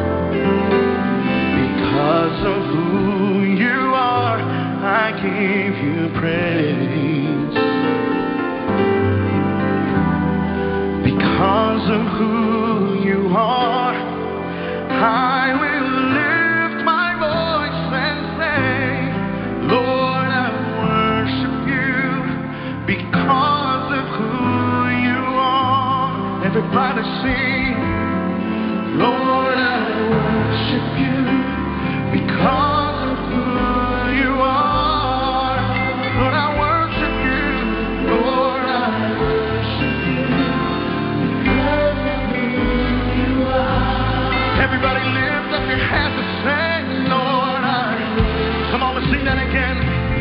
because of who you are, I give you praise. Because of who you are, I will lift my voice and say, Lord, I worship you because of who you are. Everybody sing, Lord, I worship you because of who you are. Lord, I worship you. Lord, I worship you because of who you are. Everybody lift up your hands and say, Lord, I. Come on, let's sing that again.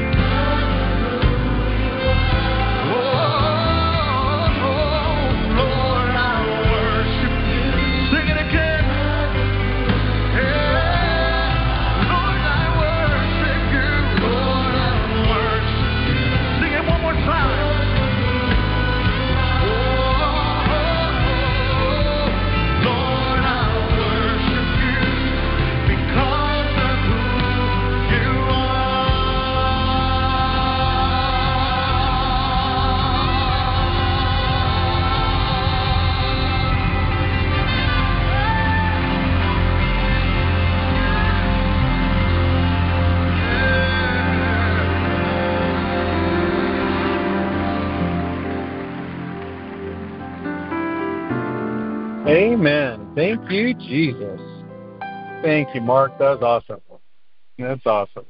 Amen. Thank you, Jesus. Thank you, Mark. That was awesome. That's awesome.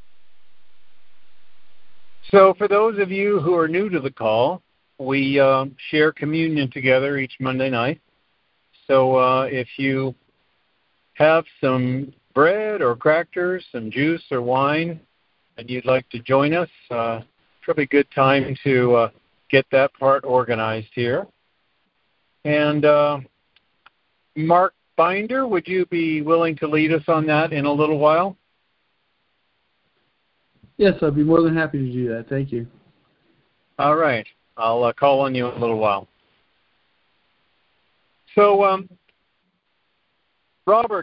So for those of you who are new to the call, we share communion together each Monday night. So if you have some bread or crackers, some juice or wine, and you'd like to join us, probably a good time to get that part organized here. And Mark Binder, would you be willing to lead us on that in a little while? Yes, I'd be more than happy to do that. Thank you. All right. I'll call on you in a little while. So Robert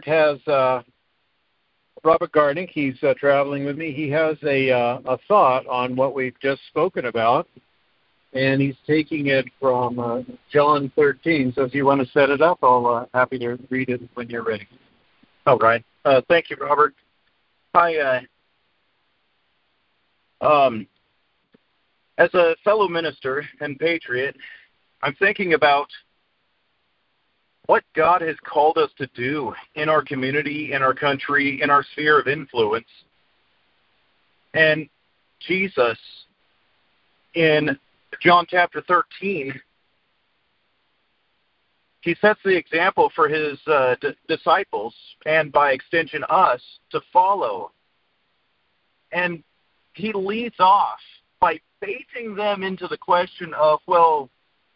Gardnick, he's traveling with me. He has a thought on what we've just spoken about, and he's taking it from John 13. So if you want to set it up, I'll happy to read it when you're ready. All right. Thank you, Robert. Hi. As a fellow minister and patriot, I'm thinking about what God has called us to do in our community, in our country, in our sphere of influence. And Jesus, in John chapter 13, he sets the example for his disciples, and by extension us, to follow. And he leads off by baiting them into the question of, well,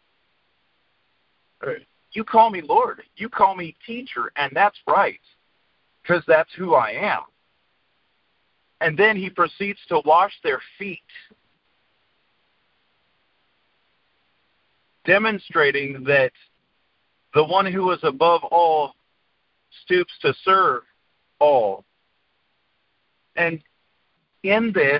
you call me Lord, you call me teacher, and that's right, because that's who I am. And then he proceeds to wash their feet, demonstrating that the one who is above all stoops to serve all. And in this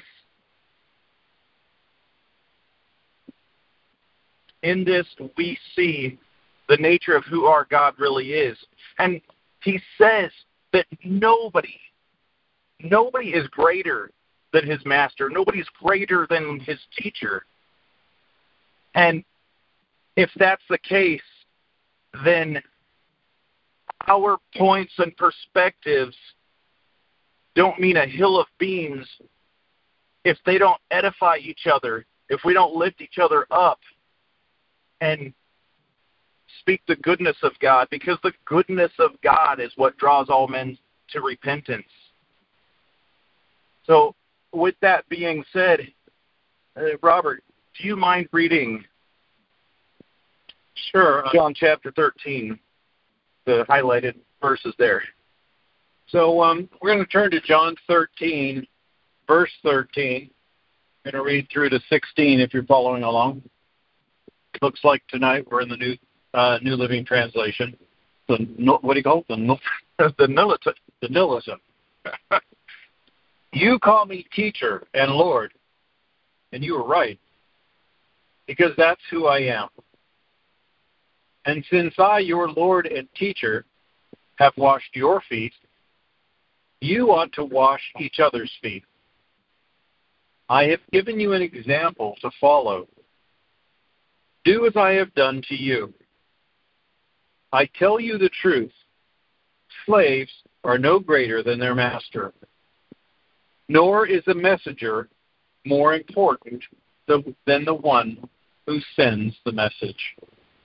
we see the nature of who our God really is. And he says that nobody is greater than his master. Nobody is greater than his teacher. And if that's the case, then our points and perspectives don't mean a hill of beans if they don't edify each other, if we don't lift each other up and speak the goodness of God, because the goodness of God is what draws all men to repentance. So with that being said, Robert, do you mind reading John chapter 13, the highlighted verses there? So we're going to turn to John 13, verse 13. I'm going to read through to 16 if you're following along. Looks like tonight we're in the New New Living Translation. What do you call it? The nihilism. You call me teacher and Lord, and you are right, because that's who I am. And since I, your Lord and teacher, have washed your feet, you ought to wash each other's feet. I have given you an example to follow. Do as I have done to you. I tell you the truth. Slaves are no greater than their master, nor is a messenger more important than the one who sends the message.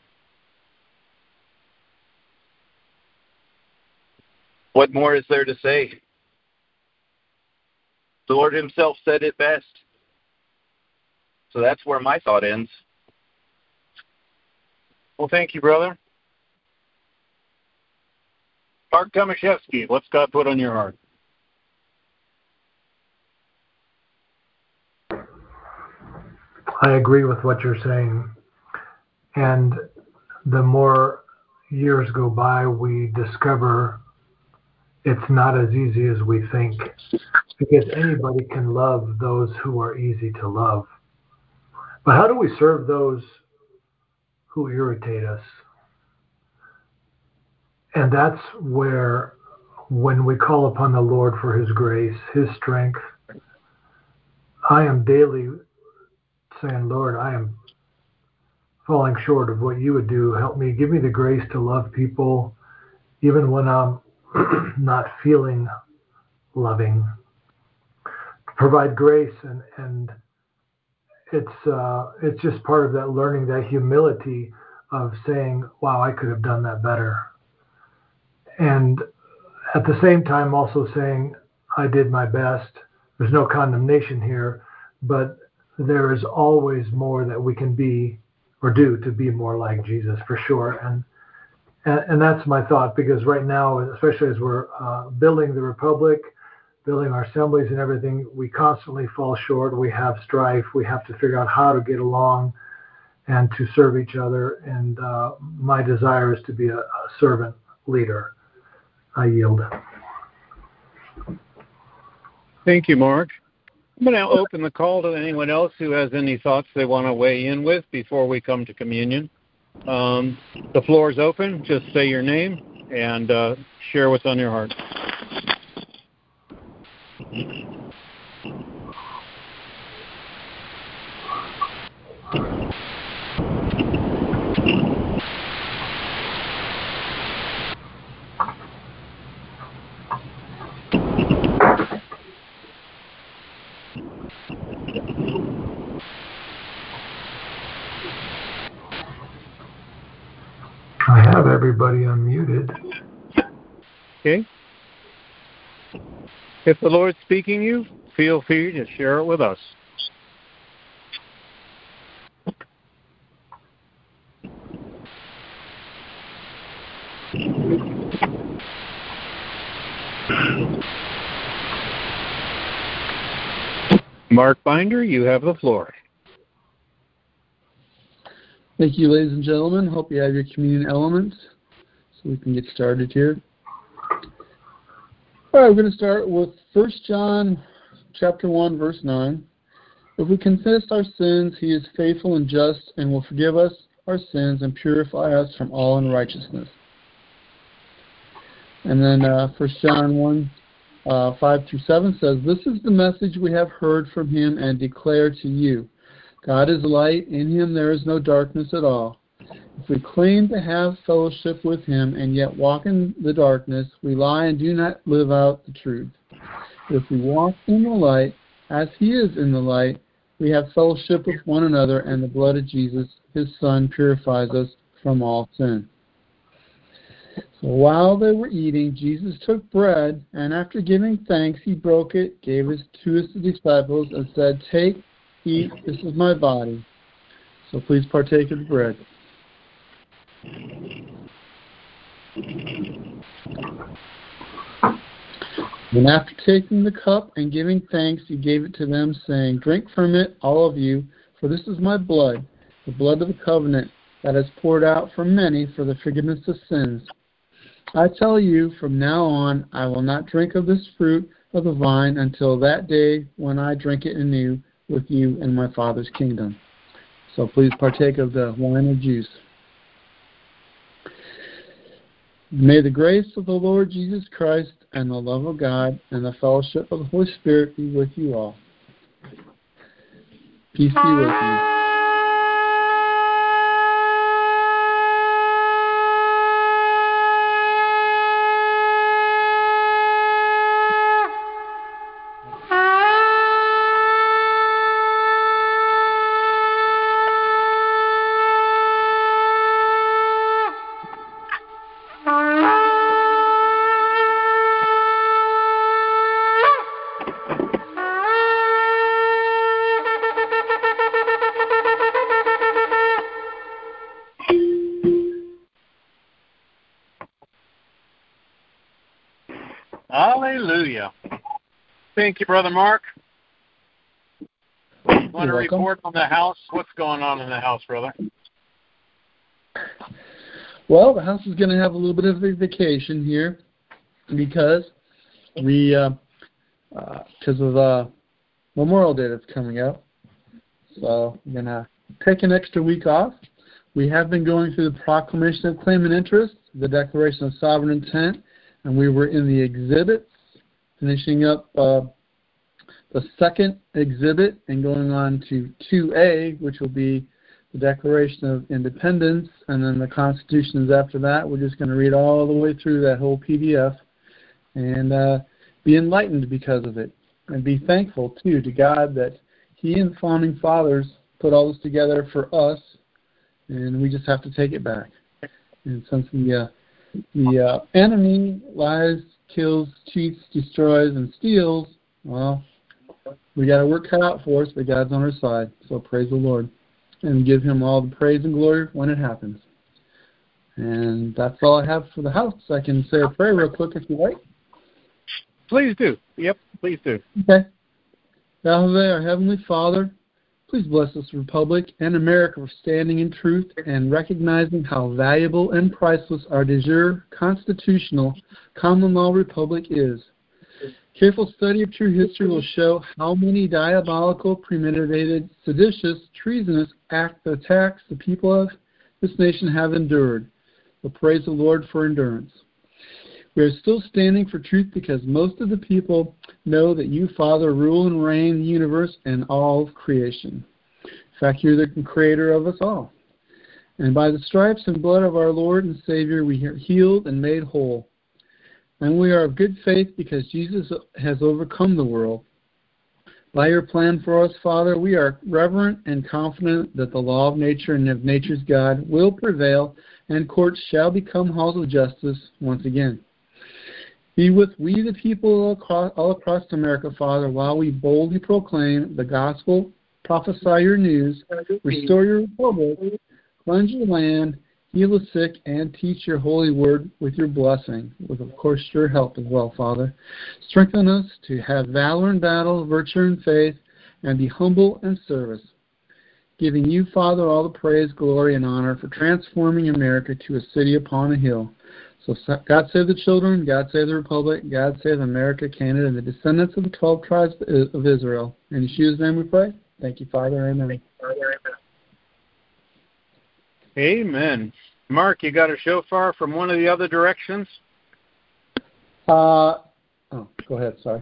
What more is there to say? The Lord himself said it best. So that's where my thought ends. Well, thank you, brother. Mark Tomaszewski, what's God put on your heart? I agree with what you're saying. And the more years go by, we discover it's not as easy as we think, because anybody can love those who are easy to love. But how do we serve those who irritate us? And that's where, when we call upon the Lord for his grace, his strength, I am daily saying, Lord, I am falling short of what you would do. Help me, give me the grace to love people, even when I'm not feeling loving. Provide grace, and it's just part of that learning, that humility of saying, wow, I could have done that better. And at the same time also saying, I did my best. There's no condemnation here, but there is always more that we can be or do to be more like Jesus, for sure. And that's my thought, because right now, especially as we're building the Republic, building our assemblies and everything, we constantly fall short. We have strife. We have to figure out how to get along and to serve each other. And my desire is to be a servant leader. I yield. Thank you, Mark. I'm going to now open the call to anyone else who has any thoughts they want to weigh in with before we come to communion. The floor is open. Just say your name and share what's on your heart. I have everybody unmuted. Okay. If the Lord's speaking to you, feel free to share it with us. Mark Binder, you have the floor. Thank you, ladies and gentlemen. Hope you have your communion elements so we can get started here. All right, we're going to start with 1 John chapter 1, verse 9. If we confess our sins, he is faithful and just and will forgive us our sins and purify us from all unrighteousness. And then 1 John 1, 5-7 says, this is the message we have heard from him and declare to you. God is light, in him there is no darkness at all. If we claim to have fellowship with him and yet walk in the darkness, we lie and do not live out the truth. If we walk in the light, as he is in the light, we have fellowship with one another, and the blood of Jesus, his Son, purifies us from all sin. So while they were eating, Jesus took bread, and after giving thanks, he broke it, gave it to his disciples, and said, take, eat, this is my body. So please partake of the bread. And after taking the cup and giving thanks, he gave it to them, saying, drink from it, all of you, for this is my blood, the blood of the covenant, that is poured out for many for the forgiveness of sins. I tell you, from now on, I will not drink of this fruit of the vine until that day when I drink it anew with you in my Father's kingdom. So please partake of the wine or juice. May the grace of the Lord Jesus Christ and the love of God and the fellowship of the Holy Spirit be with you all. Peace be with you. Hallelujah. Thank you, Brother Mark. Want to welcome. report on the house? What's going on in the house, brother? Well, the house is going to have a little bit of a vacation here because because of Memorial Day that's coming up. So we're going to take an extra week off. We have been going through the Proclamation of Claim and Interest, the Declaration of Sovereign Intent, and we were in the exhibits, finishing up the second exhibit and going on to 2A, which will be the Declaration of Independence, and then the Constitution is after that. We're just going to read all the way through that whole PDF and be enlightened because of it, and be thankful, too, to God that He and the Founding Fathers put all this together for us, and we just have to take it back. And since the enemy lies, kills, cheats, destroys, and steals, well, we got to work cut out for us, but God's on our side. So praise the Lord. And give Him all the praise and glory when it happens. And that's all I have for the house. I can say a prayer real quick if you like. Please do. Yep, please do. Okay. Yahweh, our Heavenly Father, please bless this republic and America for standing in truth and recognizing how valuable and priceless our de jure constitutional common law republic is. Careful study of true history will show how many diabolical, premeditated, seditious, treasonous attacks the people of this nation have endured. We'll praise the Lord for endurance. We are still standing for truth because most of the people know that you, Father, rule and reign the universe and all of creation. In fact, you're the creator of us all. And by the stripes and blood of our Lord and Savior, we are healed and made whole. And we are of good faith because Jesus has overcome the world. By your plan for us, Father, we are reverent and confident that the law of nature and of nature's God will prevail, and courts shall become halls of justice once again. Be with we the people all across America, Father, while we boldly proclaim the gospel, prophesy your news, restore your republic, cleanse your land, heal the sick, and teach your holy word with your blessing, with, of course, your help as well, Father. Strengthen us to have valor in battle, virtue in faith, and be humble in service, giving you, Father, all the praise, glory, and honor for transforming America to a city upon a hill. So God save the children, God save the republic, God save America, Canada, and the descendants of the 12 tribes of Israel. In Yeshua's name we pray. Thank you, Father. Amen. Amen. Mark, you got a shofar from one of the other directions? Go ahead, sorry.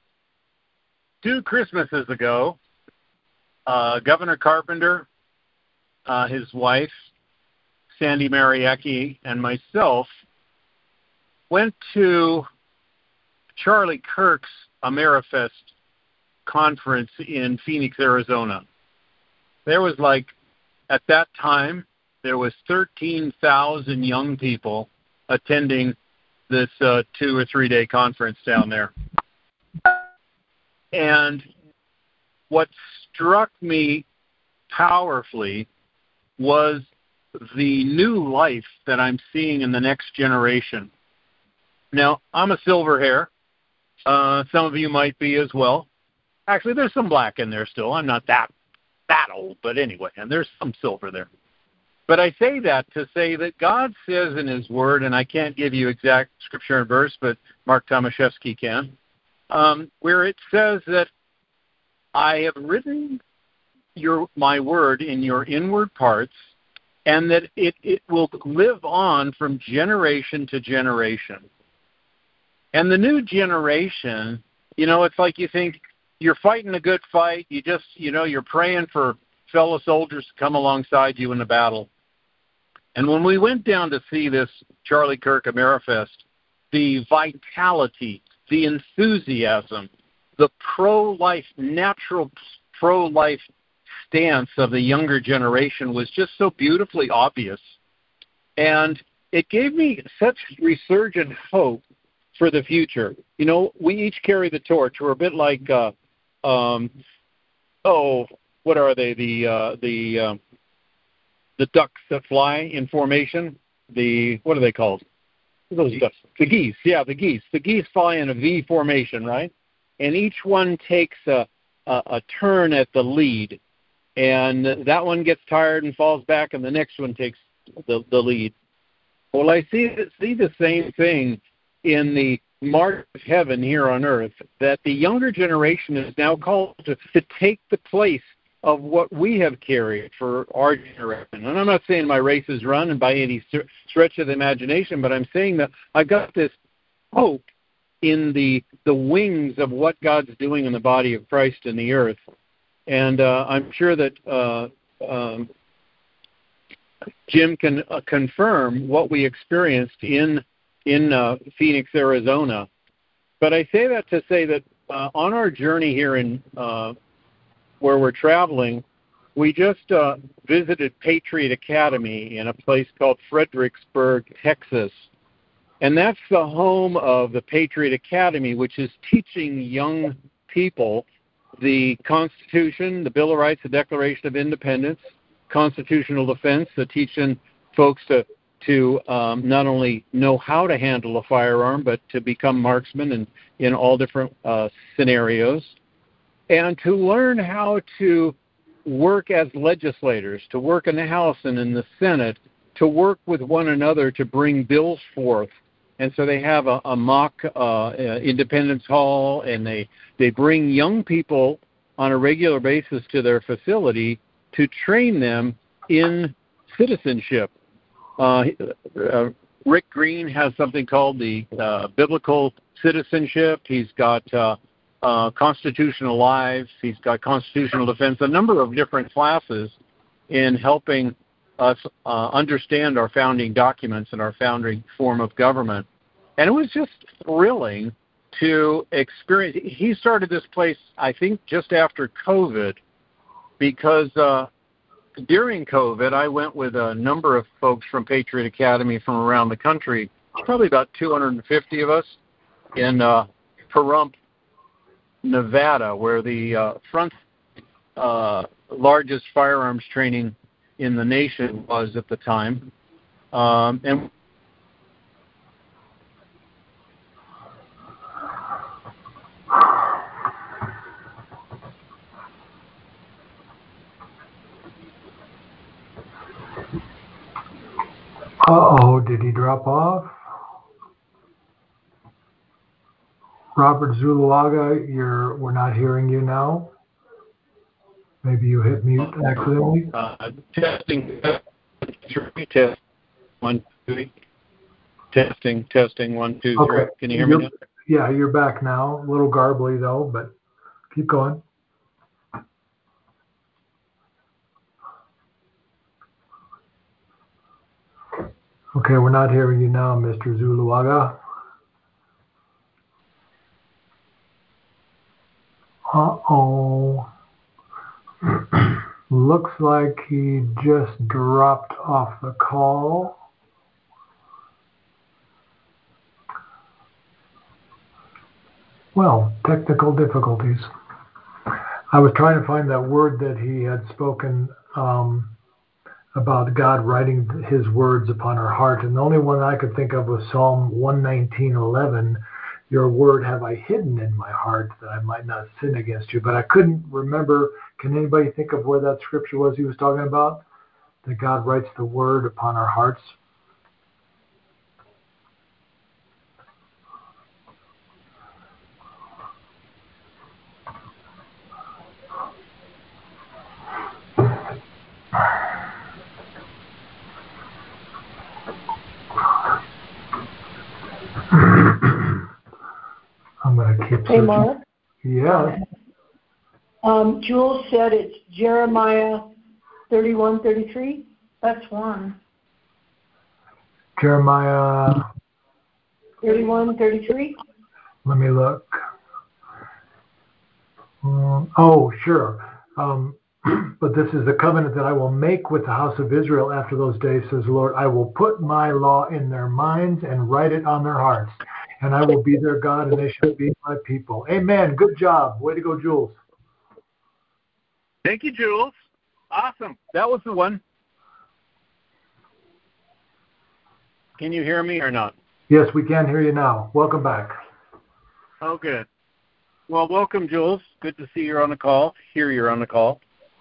Two Christmases ago, Governor Carpenter his wife, Sandy Mariecki, and myself went to Charlie Kirk's Amerifest conference in Phoenix, Arizona. There was at that time, there was 13,000 young people attending this 2 or 3 day conference down there. And what struck me powerfully was the new life that I'm seeing in the next generation. Now, I'm a silver hair. Some of you might be as well. Actually, there's some black in there still. I'm not that old, but anyway, and there's some silver there. But I say that to say that God says in His Word, and I can't give you exact scripture and verse, but Mark Tomaszewski can, where it says that I have written my word in your inward parts, and that it will live on from generation to generation. And the new generation, it's like you think you're fighting a good fight. You just, you're praying for fellow soldiers to come alongside you in the battle. And when we went down to see this Charlie Kirk Amerifest, the vitality, the enthusiasm, the pro-life, natural pro-life stance of the younger generation was just so beautifully obvious. And it gave me such resurgent hope for the future. We each carry the torch. We're a bit like, what are they? The ducks that fly in formation. What are they called? Those ducks. The geese. Yeah, the geese. The geese fly in a V formation, right? And each one takes a turn at the lead. And that one gets tired and falls back, and the next one takes the lead. Well, I see the same thing in the march of heaven here on earth, that the younger generation is now called to take the place of what we have carried for our generation. And I'm not saying my race is run and by any stretch of the imagination, but I'm saying that I've got this hope in the wings of what God's doing in the body of Christ in the earth. And I'm sure that Jim can confirm what we experienced in Phoenix, Arizona. But I say that to say that on our journey here in where we're traveling, we just visited Patriot Academy in a place called Fredericksburg, Texas. And that's the home of the Patriot Academy, which is teaching young people the Constitution, the Bill of Rights, the Declaration of Independence, constitutional defense, teaching folks to not only know how to handle a firearm, but to become marksmen in all different scenarios, and to learn how to work as legislators, to work in the House and in the Senate, to work with one another to bring bills forth. And so they have a mock Independence Hall, and they bring young people on a regular basis to their facility to train them in citizenship. Rick Green has something called the Biblical Citizenship. He's got Constitutional Lives. He's got Constitutional Defense, a number of different classes in helping us understand our founding documents and our founding form of government. And it was just thrilling to experience. He started this place, I think, just after COVID, because during COVID, I went with a number of folks from Patriot Academy from around the country, probably about 250 of us, in Pahrump, Nevada, where the front largest firearms training in the nation was at the time. And did he drop off? Robert Zulaga, we're not hearing you now. Maybe you hit mute accidentally. Testing, test, 1, 2, testing, 1, 2, 3. Okay. Can you hear me now? Yeah, you're back now. A little garbly though, but keep going. Okay, we're not hearing you now, Mr. Zuluaga. Uh-oh. Looks like he just dropped off the call. Well, technical difficulties. I was trying to find that word that he had spoken about God writing his words upon our heart, and the only one I could think of was Psalm 119:11. Your word have I hidden in my heart that I might not sin against you. But I couldn't remember. Can anybody think of where that scripture was he was talking about? That God writes the word upon our hearts. I'm going to keep Hey, searching. Mark. Yeah. Jules said it's Jeremiah 31:33. That's one. Jeremiah. 31:33. Let me look. Oh, sure. But this is the covenant that I will make with the house of Israel after those days, says the Lord. I will put my law in their minds and write it on their hearts. And I will be their God, and they shall be my people. Amen. Good job. Way to go, Jules. Thank you, Jules. Awesome. That was the one. Can you hear me or not? Yes, we can hear you now. Welcome back. Oh, good. Well, welcome, Jules. Good to see you're on the call. Hear you're on the call.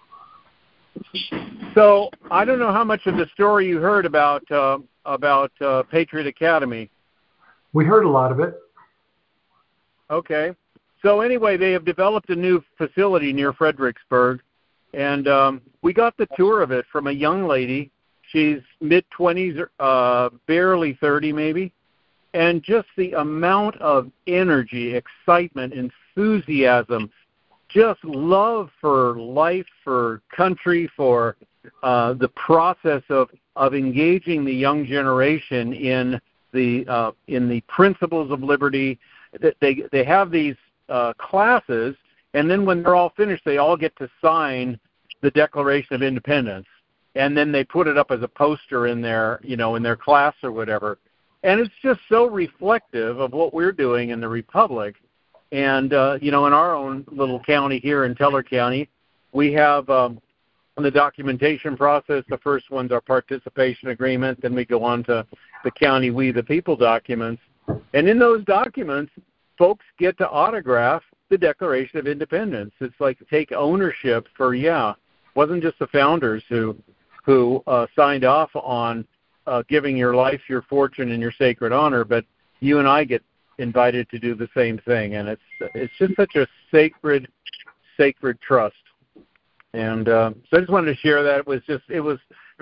So I don't know how much of the story you heard about Patriot Academy. We heard a lot of it. Okay. So anyway, they have developed a new facility near Fredericksburg, and we got the tour of it from a young lady. She's mid-20s, barely 30 maybe, and just the amount of energy, excitement, enthusiasm, just love for life, for country, for the process of engaging the young generation in the principles of liberty. They have these classes, and then when they're all finished, they all get to sign the Declaration of Independence, and then they put it up as a poster in their class or whatever. And it's just so reflective of what we're doing in the Republic. And in our own little county here in Teller County, we have the documentation process. The first one's our participation agreement. Then we go on to the county We the People documents. And in those documents, folks get to autograph the Declaration of Independence. It's like take ownership for, it wasn't just the founders who signed off on giving your life, your fortune, and your sacred honor, but you and I get invited to do the same thing. And it's just such a sacred trust. And so I just wanted to share that. It was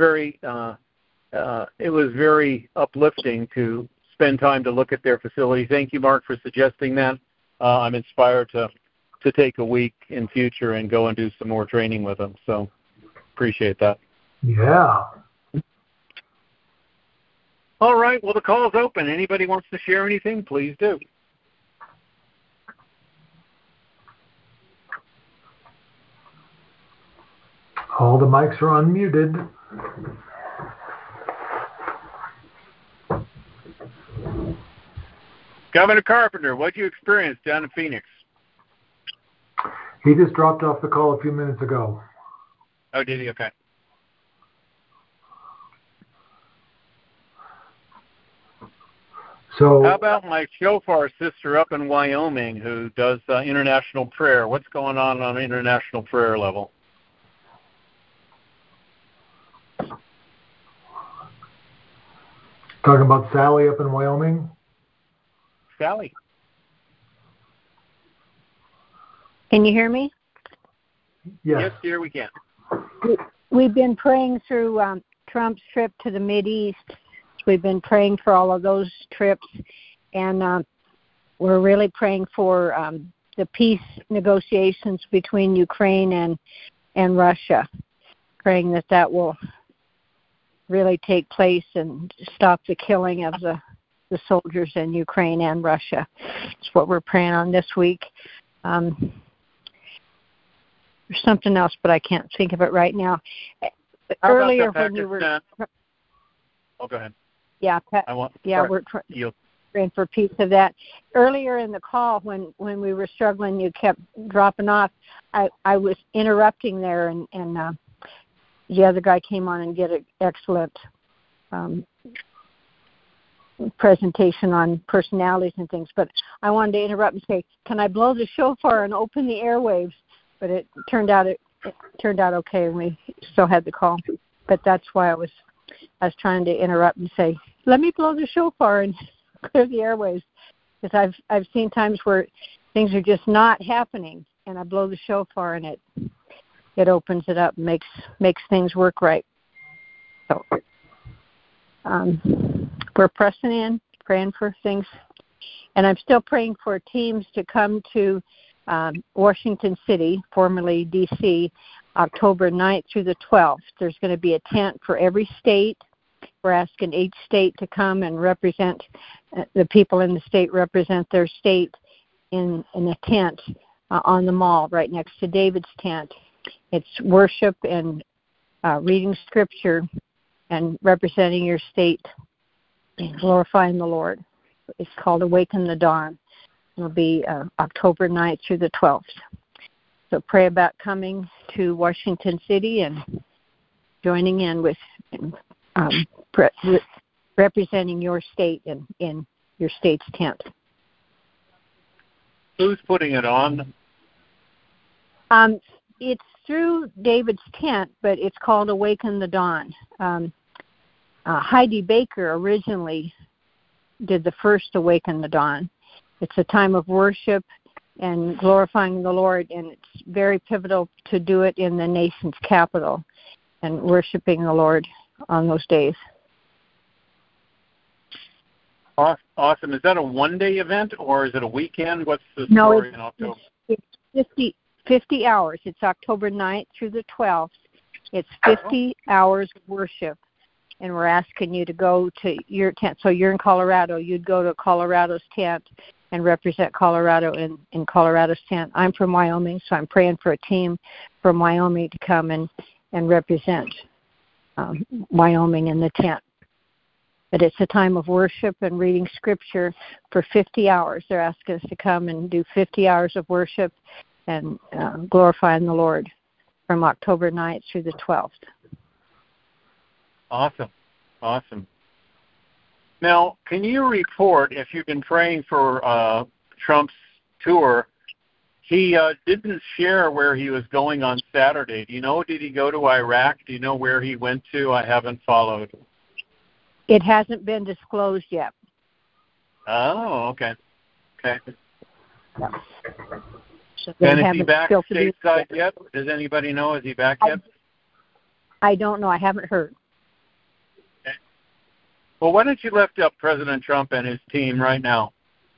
very uplifting to spend time to look at their facility. Thank you, Mark, for suggesting that. I'm inspired to take a week in future and go and do some more training with them. So appreciate that. Yeah. All right. Well, the call is open. Anybody wants to share anything, please do. All the mics are unmuted. Governor Carpenter, what did you experience down in Phoenix? He just dropped off the call a few minutes ago. Oh, did he? Okay. So, how about my shofar sister up in Wyoming who does international prayer? What's going on international prayer level? Talking about Sally up in Wyoming? Sally. Can you hear me? Yes, dear, we can. We've been praying through Trump's trip to the Mideast. We've been praying for all of those trips, and we're really praying for the peace negotiations between Ukraine and Russia, praying that will really take place and stop the killing of the soldiers in Ukraine and Russia. It's what we're praying on this week. There's something else, but I can't think of it right now. Earlier when you were... Oh, go ahead. Yeah, we're praying for peace of that. Earlier in the call, when we were struggling, you kept dropping off. I was interrupting there, and the other guy came on and did an excellent presentation on personalities and things. But I wanted to interrupt and say, can I blow the shofar and open the airwaves? But it turned out okay, and we still had the call. But that's why I was trying to interrupt and say, let me blow the shofar and clear the airwaves, because I've seen times where things are just not happening, and I blow the shofar and it opens it up, and makes things work right. So we're pressing in, praying for things, and I'm still praying for teams to come to Washington City, formerly D.C., October 9th through the 12th. There's going to be a tent for every state. We're asking each state to come and represent the people in the state, represent their state in a tent on the mall right next to David's tent. It's worship and reading scripture and representing your state and glorifying the Lord. It's called Awaken the Dawn. It'll be October 9th through the 12th. So pray about coming to Washington City and joining in with representing your state in your state's tent. Who's putting it on? It's through David's tent, but it's called Awaken the Dawn. Heidi Baker originally did the first Awaken the Dawn. It's a time of worship and glorifying the Lord, and it's very pivotal to do it in the nation's capital and worshiping the Lord on those days. Awesome. Is that a one-day event, or is it a weekend? What's the story in October? It's 50 hours. It's October 9th through the 12th. It's 50 hours of worship, and we're asking you to go to your tent. So you're in Colorado. You'd go to Colorado's tent and represent Colorado in Colorado's tent. I'm from Wyoming, so I'm praying for a team from Wyoming to come and represent Wyoming in the tent. But it's a time of worship and reading scripture for 50 hours. They're asking us to come and do 50 hours of worship and glorifying the Lord from October 9th through the 12th. Awesome. Now, can you report, if you've been praying for Trump's tour, he didn't share where he was going on Saturday. Do you know, did he go to Iraq? Do you know where he went to? I haven't followed. It hasn't been disclosed yet. Oh, okay. Yeah. So and is he back stateside yet? Does anybody know? Is he back yet? I don't know. I haven't heard. Okay. Well, why don't you lift up President Trump and his team right now?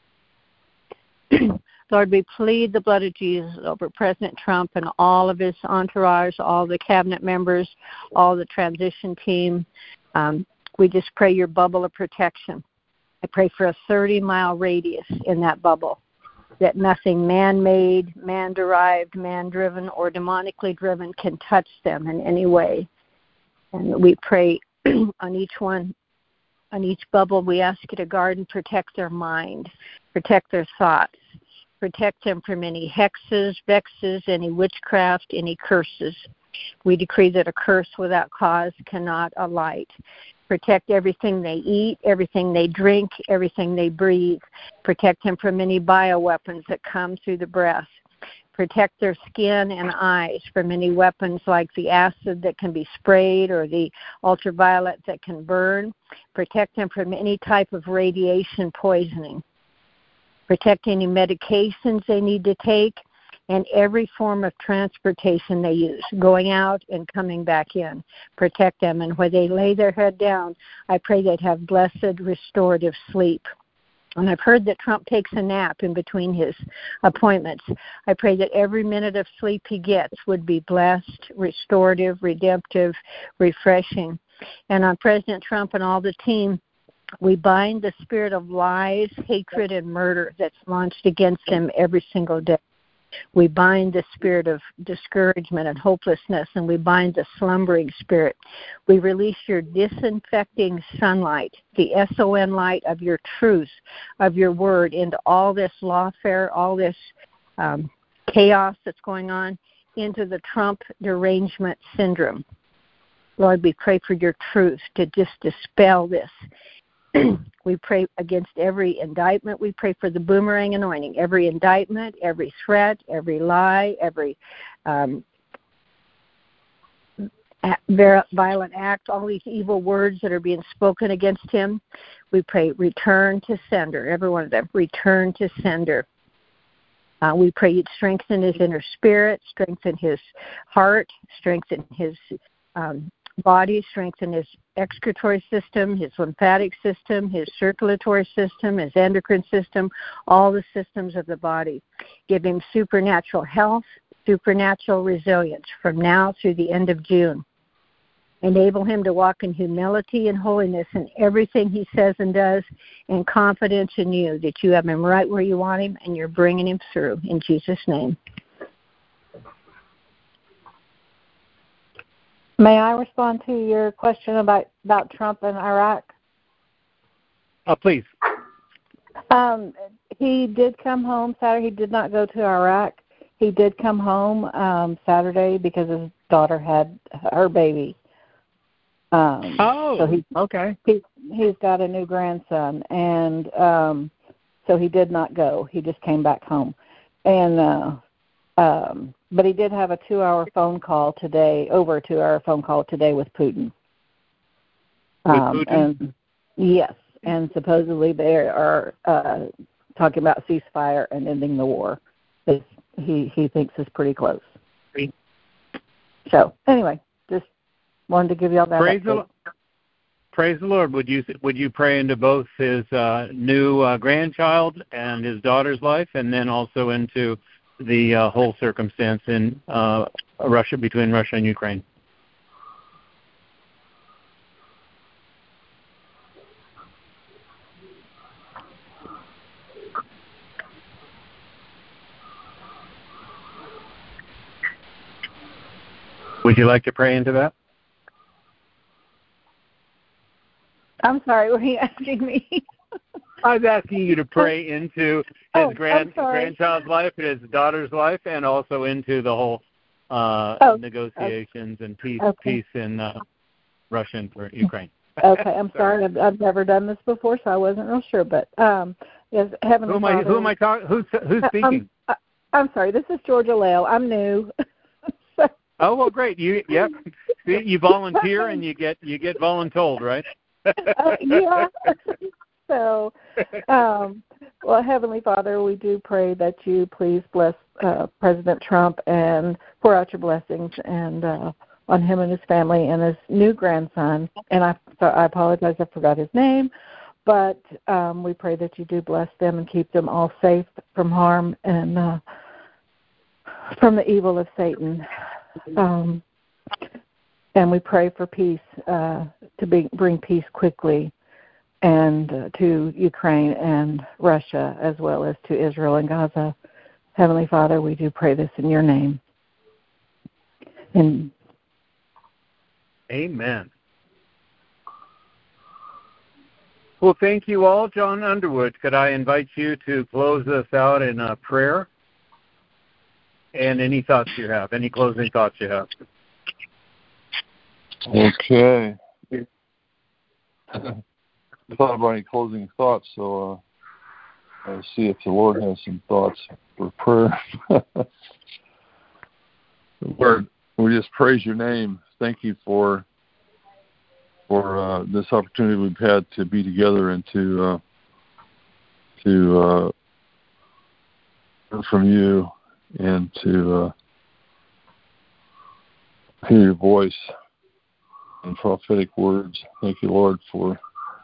Lord, we plead the blood of Jesus over President Trump and all of his entourage, all the cabinet members, all the transition team. We just pray your bubble of protection. I pray for a 30-mile radius in that bubble, that nothing man-made, man-derived, man-driven, or demonically driven can touch them in any way. And we pray on each bubble, we ask you to guard and protect their mind, protect their thoughts, protect them from any hexes, vexes, any witchcraft, any curses. We decree that a curse without cause cannot alight. Protect everything they eat, everything they drink, everything they breathe. Protect them from any bioweapons that come through the breath. Protect their skin and eyes from any weapons like the acid that can be sprayed or the ultraviolet that can burn. Protect them from any type of radiation poisoning. Protect any medications they need to take and every form of transportation they use, going out and coming back in. Protect them. And when they lay their head down, I pray they'd have blessed, restorative sleep. And I've heard that Trump takes a nap in between his appointments. I pray that every minute of sleep he gets would be blessed, restorative, redemptive, refreshing, And on President Trump and all the team, we bind the spirit of lies, hatred, and murder that's launched against him every single day. We bind the spirit of discouragement and hopelessness, and we bind the slumbering spirit. We release your disinfecting sunlight, the SON light of your truth, of your word, into all this lawfare, all this chaos that's going on, into the Trump derangement syndrome. Lord, we pray for your truth to just dispel this. We pray against every indictment. We pray for the boomerang anointing. Every indictment, every threat, every lie, every violent act, all these evil words that are being spoken against him, we pray return to sender. Every one of them, return to sender. We pray you'd strengthen his inner spirit, strengthen his heart, strengthen his body, strengthen his excretory system, his lymphatic system, his circulatory system, his endocrine system, all the systems of the body. Give him supernatural health, supernatural resilience from now through the end of June. Enable him to walk in humility and holiness in everything he says and does, and confidence in you, that you have him right where you want him and you're bringing him through. In Jesus' name. May I respond to your question about Trump and Iraq? Please. He did come home Saturday. He did not go to Iraq. He did come home Saturday because his daughter had her baby. Okay. He's got a new grandson, and so he did not go. He just came back home, and but he did have a 2-hour phone call today, over a 2-hour phone call today with Putin. And yes, and supposedly they are talking about ceasefire and ending the war. He thinks is pretty close. So anyway, just wanted to give you all that. Praise the Lord. Would you pray into both his new grandchild and his daughter's life, and then also into the whole circumstance in Russia, between Russia and Ukraine? Would you like to pray into that? I'm sorry, were you asking me? I was asking you to pray into his grandchild's life, his daughter's life, and also into the whole negotiations and peace in Russia and Ukraine. Okay, I'm sorry. I've never done this before, so I wasn't real sure. But yes, Heavenly Father. Who am I talking? Who's speaking? I'm sorry. This is Georgia Lale. I'm new. Oh well, great. You volunteer and you get voluntold, right? Yeah. So, well, Heavenly Father, we do pray that you please bless President Trump and pour out your blessings and on him and his family and his new grandson. And I apologize, I forgot his name, but we pray that you do bless them and keep them all safe from harm and from the evil of Satan. And we pray for peace, to bring peace quickly, and to Ukraine and Russia, as well as to Israel and Gaza. Heavenly Father, we do pray this in your name. And amen. Well, thank you all. John Underwood, could I invite you to close us out in a prayer? And any thoughts you have, any closing thoughts you have. Okay. I thought about any closing thoughts, so I'll see if the Lord has some thoughts for prayer. Lord, we just praise your name. Thank you for this opportunity we've had to be together and to learn from you and to hear your voice and prophetic words. Thank you, Lord, for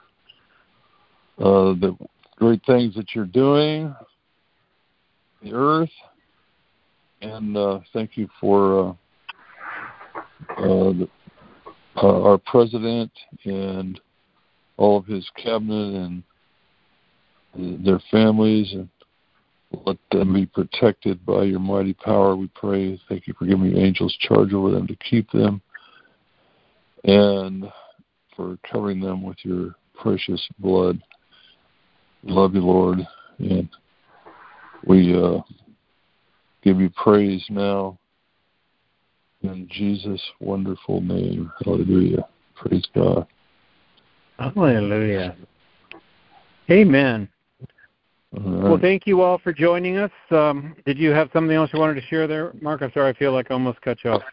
the great things that you're doing, the earth, and thank you for our president and all of his cabinet and their families, and let them be protected by your mighty power, we pray. Thank you for giving your angels charge over them to keep them, and for covering them with your precious blood. We love you, Lord, and we give you praise now in Jesus' wonderful name. Hallelujah. Praise God. Hallelujah. Amen. Right. Well, thank you all for joining us. Did you have something else you wanted to share there, Mark? I'm sorry, I feel like I almost cut you off.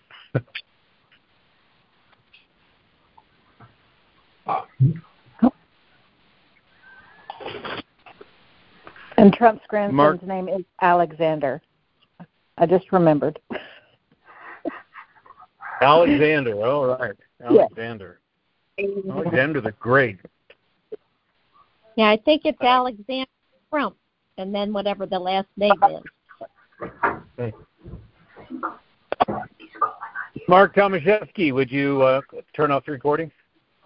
And Trump's grandson's name is Alexander. I just remembered. Alexander, all right. Alexander. Yes. Alexander the Great. Yeah, I think it's Alexander Trump, and then whatever the last name is. Mark Tomaszewski, would you turn off the recording?